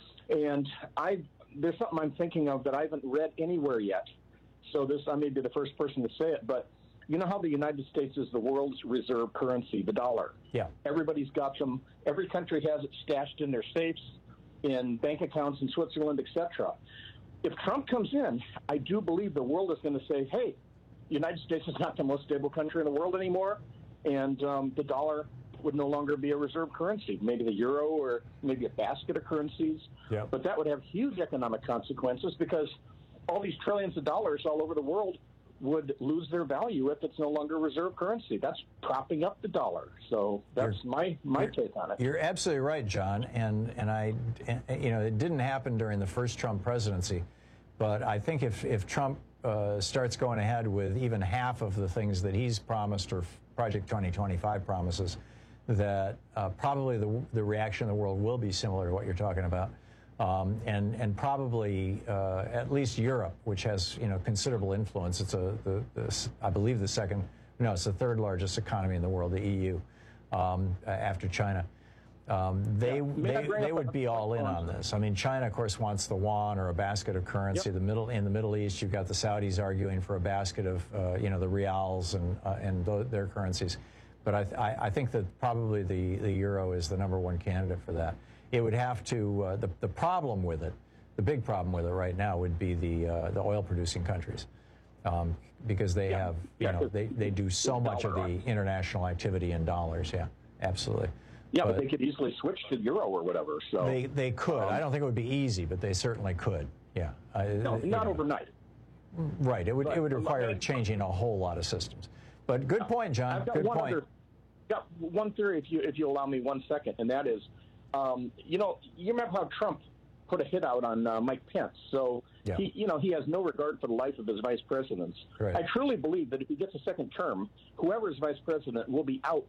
O: And I, there's something I'm thinking of that I haven't read anywhere yet. So this, I may be the first person to say it, but you know how the United States is the world's reserve currency, the dollar?
M: Yeah.
O: Everybody's got them. Every country has it stashed in their safes, in bank accounts in Switzerland, et cetera. If Trump comes in, I do believe the world is going to say, hey, the United States is not the most stable country in the world anymore, and um, the dollar would no longer be a reserve currency, maybe the euro or maybe a basket of currencies.
M: Yeah.
O: But that would have huge economic consequences because all these trillions of dollars all over the world would lose their value if it's no longer reserve currency. That's propping up the dollar. So that's
M: You're,
O: my my take on it.
M: You're absolutely right, John. And and I, and, you know, it didn't happen during the first Trump presidency, but I think if if Trump uh, starts going ahead with even half of the things that he's promised or Project twenty twenty-five promises, that uh, probably the the reaction of the world will be similar to what you're talking about. Um, and and probably uh, at least Europe, which has you know considerable influence. It's a the, the I believe the second no, it's the third largest economy in the world, the E U, um, after China. Um, they
O: Yeah.
M: they, they would be all in on this. I mean, China, of course, wants the yuan or a basket of currency.
O: Yep.
M: The middle in the Middle East, you've got the Saudis arguing for a basket of uh, you know the reals and uh, and th- their currencies. But I, th- I I think that probably the the euro is the number one candidate for that. It would have to, uh, the, the problem with it, the big problem with it right now would be the uh, the oil-producing countries, um, because they
O: Yeah.
M: have, you
O: Yeah,
M: know, they, they do so much of
O: dollar
M: the international activity in dollars. Yeah, absolutely.
O: Yeah, but, but they could easily switch to euro or whatever. So
M: they they could.
O: Um,
M: I don't think it would be easy, but they certainly could. Yeah. Uh,
O: no,
M: you
O: not
M: know.
O: overnight.
M: Right. It would
O: But-
M: it would
O: but-
M: require changing a whole lot of systems. But good point, John.
O: I've got
M: Good
O: one
M: point.
O: other, got one theory, if you if you allow me one second, and that is, um, you know, you remember how Trump put a hit out on uh, Mike Pence. So
M: Yeah.
O: he, you know, he has no regard for the life of his vice presidents.
M: Right.
O: I truly believe that if he gets a second term, whoever is vice president will be out,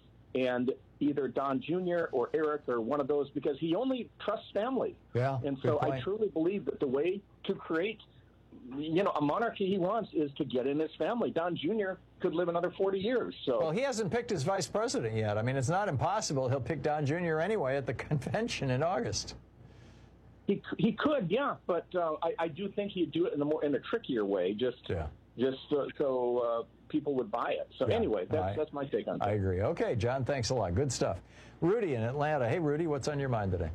O: and either Don Junior or Eric or one of those, because he only trusts family.
M: Yeah.
O: And
M: good
O: so I
M: point.
O: truly believe that the way to create, you know, a monarchy he wants is to get in his family. Don Junior could live another forty years. So
M: Well, he hasn't picked his vice president yet. I mean, it's not impossible. He'll pick Don Junior anyway at the convention in August.
O: he he could, yeah, but uh, I, I do think he'd do it in a more in a trickier way, just
M: Yeah.
O: just uh, so uh, people would buy it. So
M: Yeah.
O: anyway, that's
M: I-
O: that's my take on it.
M: I agree. Okay, John, thanks a lot. Good stuff. Rudy in Atlanta. Hey, Rudy, what's on your mind today?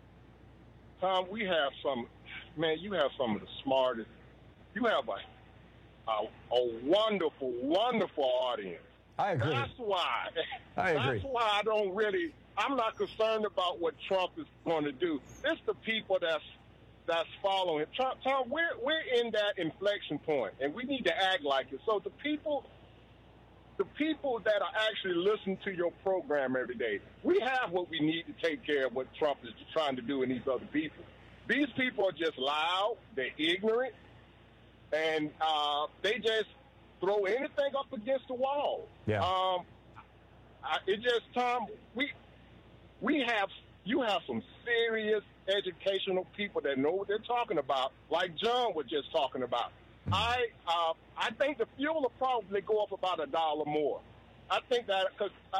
R: Tom, we have some, man, you have some of the smartest, you have a, a, a wonderful, wonderful audience.
M: I agree.
R: That's why.
M: I agree.
R: That's why I don't really, I'm not concerned about what Trump is going to do. It's the people that's that's following Trump. Tom, we're, we're in that inflection point, and we need to act like it. So the people, the people that are actually listening to your program every day, we have what we need to take care of what Trump is trying to do in these other people. These people are just loud, they're ignorant, and uh, they just throw anything up against the wall.
M: Yeah.
R: Um, I, it just, Tom, we we have, you have some serious educational people that know what they're talking about, like John was just talking about. Mm-hmm. I uh, I think the fuel will probably go up about a dollar more. I think that because uh,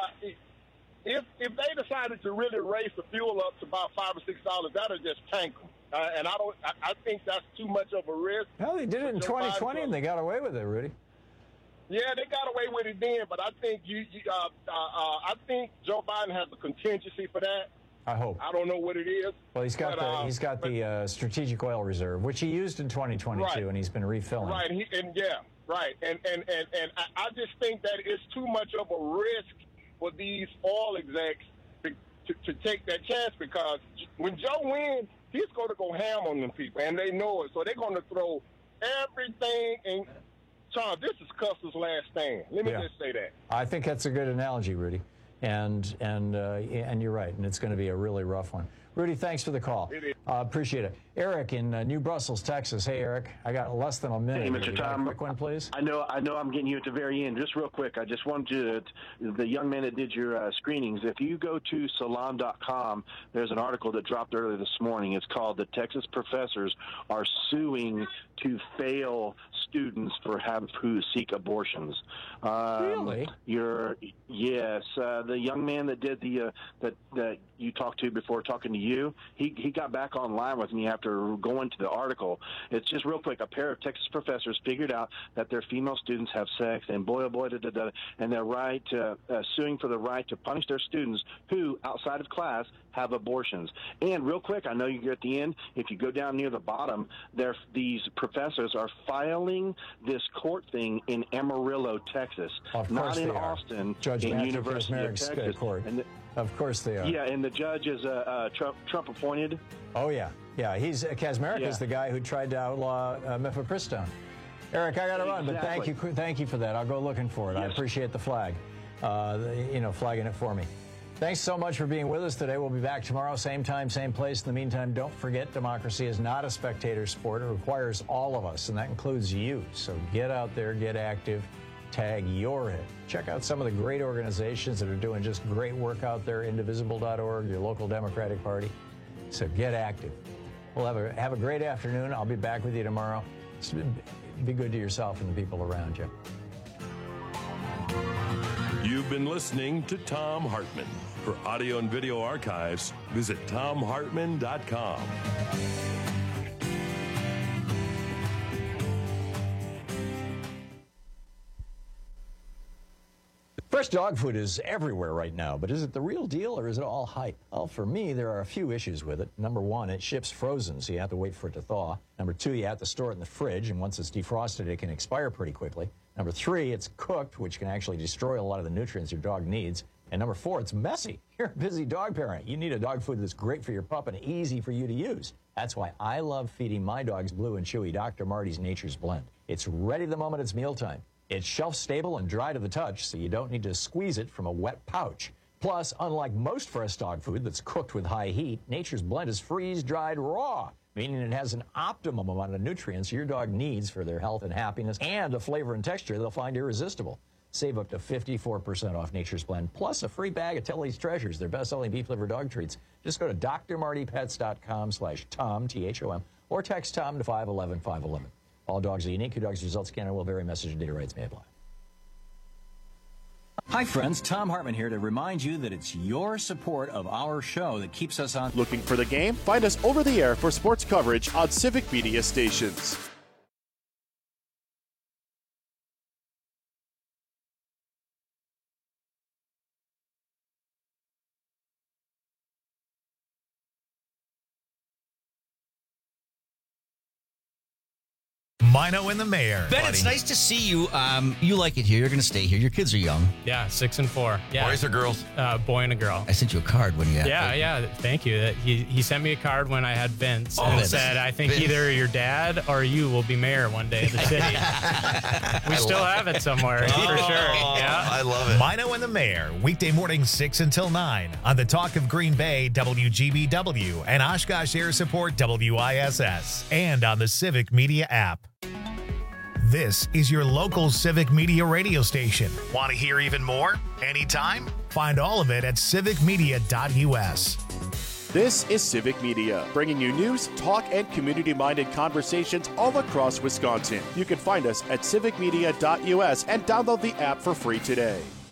R: if if they decided to really raise the fuel up to about five or six dollars, that'll just tank them. Uh, and I don't. I, I think that's too much of a risk.
M: Well, they did it in twenty twenty, and they got away with it, Rudy.
R: Yeah, they got away with it then, but I think you. you uh, uh, uh, I think Joe Biden has a contingency for that.
M: I hope.
R: I don't know what it is.
M: Well, he's got
R: but,
M: the
R: uh,
M: he's got
R: but,
M: the uh, strategic oil reserve, which he used in twenty twenty-two,
R: right.
M: and he's been refilling.
R: Right, and, he, and yeah, right, and and and and I, I just think that it's too much of a risk for these oil execs to, to, to take that chance, because when Joe wins, he's going to go ham on them people, and they know it. So they're going to throw everything in. Tom, this is Custer's last stand. Let me
M: Yeah.
R: just say that.
M: I think that's a good analogy, Rudy, and and uh, and you're right, and it's going to be a really rough one. Rudy, thanks for the call.
R: It is.
M: Uh, appreciate it. Eric in uh, New Brussels, Texas. Hey, Eric, I got less than a minute.
P: Hey, Mister
M: You got
P: Tom.
M: a quick one, please.
P: I know, I know, I'm getting you at the very end. Just real quick, I just wanted you to, the young man that did your uh, screenings. If you go to salon dot com, there's an article that dropped earlier this morning. It's called "The Texas Professors Are Suing to Fail Students for Have Who Seek Abortions." Um,
M: Really?
P: You're yes, uh, the young man that did the uh, that that you talked to before talking to you. He he got back online with me after going to the article. It's just real quick. A pair of Texas professors figured out that their female students have sex, and boy, oh boy, da, da, da, and they're right uh, uh, suing for the right to punish their students who, outside of class, have abortions. And real quick, I know you're at the end. If you go down near the bottom, there these professors are filing this court thing in Amarillo, Texas,
M: Of
P: not
M: course
P: in
M: they are.
P: Austin,
M: Judge
P: in
M: Matthew
P: University of
M: Kaczmarek's
P: Texas.
M: court.
P: And the,
M: Of course they are.
P: yeah, and the judge is uh, uh, Trump, Trump appointed.
M: Oh, yeah. Yeah, he's uh, Kaczmarek
P: Yeah.
M: is the guy who tried to outlaw uh, mifepristone. Eric, I got to run, but thank you,
P: Exactly.
M: thank you for that. I'll go looking for it. I
P: Yes.
M: appreciate the flag, uh, the- you know, flagging it for me. Thanks so much for being with us today. We'll be back tomorrow, same time, same place. In the meantime, don't forget, democracy is not a spectator sport. It requires all of us, and that includes you. So get out there, get active, tag your hit. Check out some of the great organizations that are doing just great work out there, indivisible dot org, your local Democratic Party. So get active. We'll have a, have a great afternoon. I'll be back with you tomorrow. Just be good to yourself and the people around you.
L: You've been listening to Tom Hartman. For audio and video archives, visit tom hartman dot com.
M: Fresh dog food is everywhere right now, but is it the real deal or is it all hype? Well, for me, there are a few issues with it. Number one, it ships frozen, so you have to wait for it to thaw. Number two, you have to store it in the fridge, and once it's defrosted, it can expire pretty quickly. Number three, it's cooked, which can actually destroy a lot of the nutrients your dog needs. And number four, it's messy. You're a busy dog parent. You need a dog food that's great for your pup and easy for you to use. That's why I love feeding my dogs Blue and Chewy Doctor Marty's Nature's Blend. It's ready the moment it's mealtime. It's shelf-stable and dry to the touch, so you don't need to squeeze it from a wet pouch. Plus, unlike most fresh dog food that's cooked with high heat, Nature's Blend is freeze-dried raw, meaning it has an optimum amount of nutrients your dog needs for their health and happiness, and a flavor and texture they'll find irresistible. Save up to fifty-four percent off Nature's Blend, plus a free bag of Tilly's Treasures, their best-selling beef liver dog treats. Just go to d r marty pets dot com slash Tom, T H O M, or text Tom to five one one, five one one. All dogs are unique. Your dog's results can and will vary. Message and data rights may apply.
X: Hi, friends. Tom Hartman here to remind you that it's your support of our show that keeps us on.
Q: Looking for the game? Find us over the air for sports coverage on Civic Media stations.
C: Mino and the Mayor.
S: Ben,
C: buddy.
S: it's nice to see you. Um, you like it here. You're going to stay here. Your kids are young.
T: Yeah, six and four. Yeah.
C: Boys or girls?
T: Uh, boy and a girl.
S: I sent you a card when you had
T: Yeah,
S: it.
T: yeah. Thank you. That- He he sent me a card when I had Vince
S: Oh,
T: and
S: Vince.
T: said, "I think
S: Vince.
T: either your dad or you will be mayor one day of the city." We still have it somewhere for sure. Yeah,
C: I love it. Mino and the Mayor, weekday mornings six until nine on the Talk of Green Bay, W G B W, and Oshkosh Air Support, W I S S, and on the Civic Media app. This is your local Civic Media radio station. Want to hear even more? Anytime? Find all of it at civic media dot U S.
Q: This is Civic Media, bringing you news, talk, and community-minded conversations all across Wisconsin. You can find us at civic media dot U S and download the app for free today.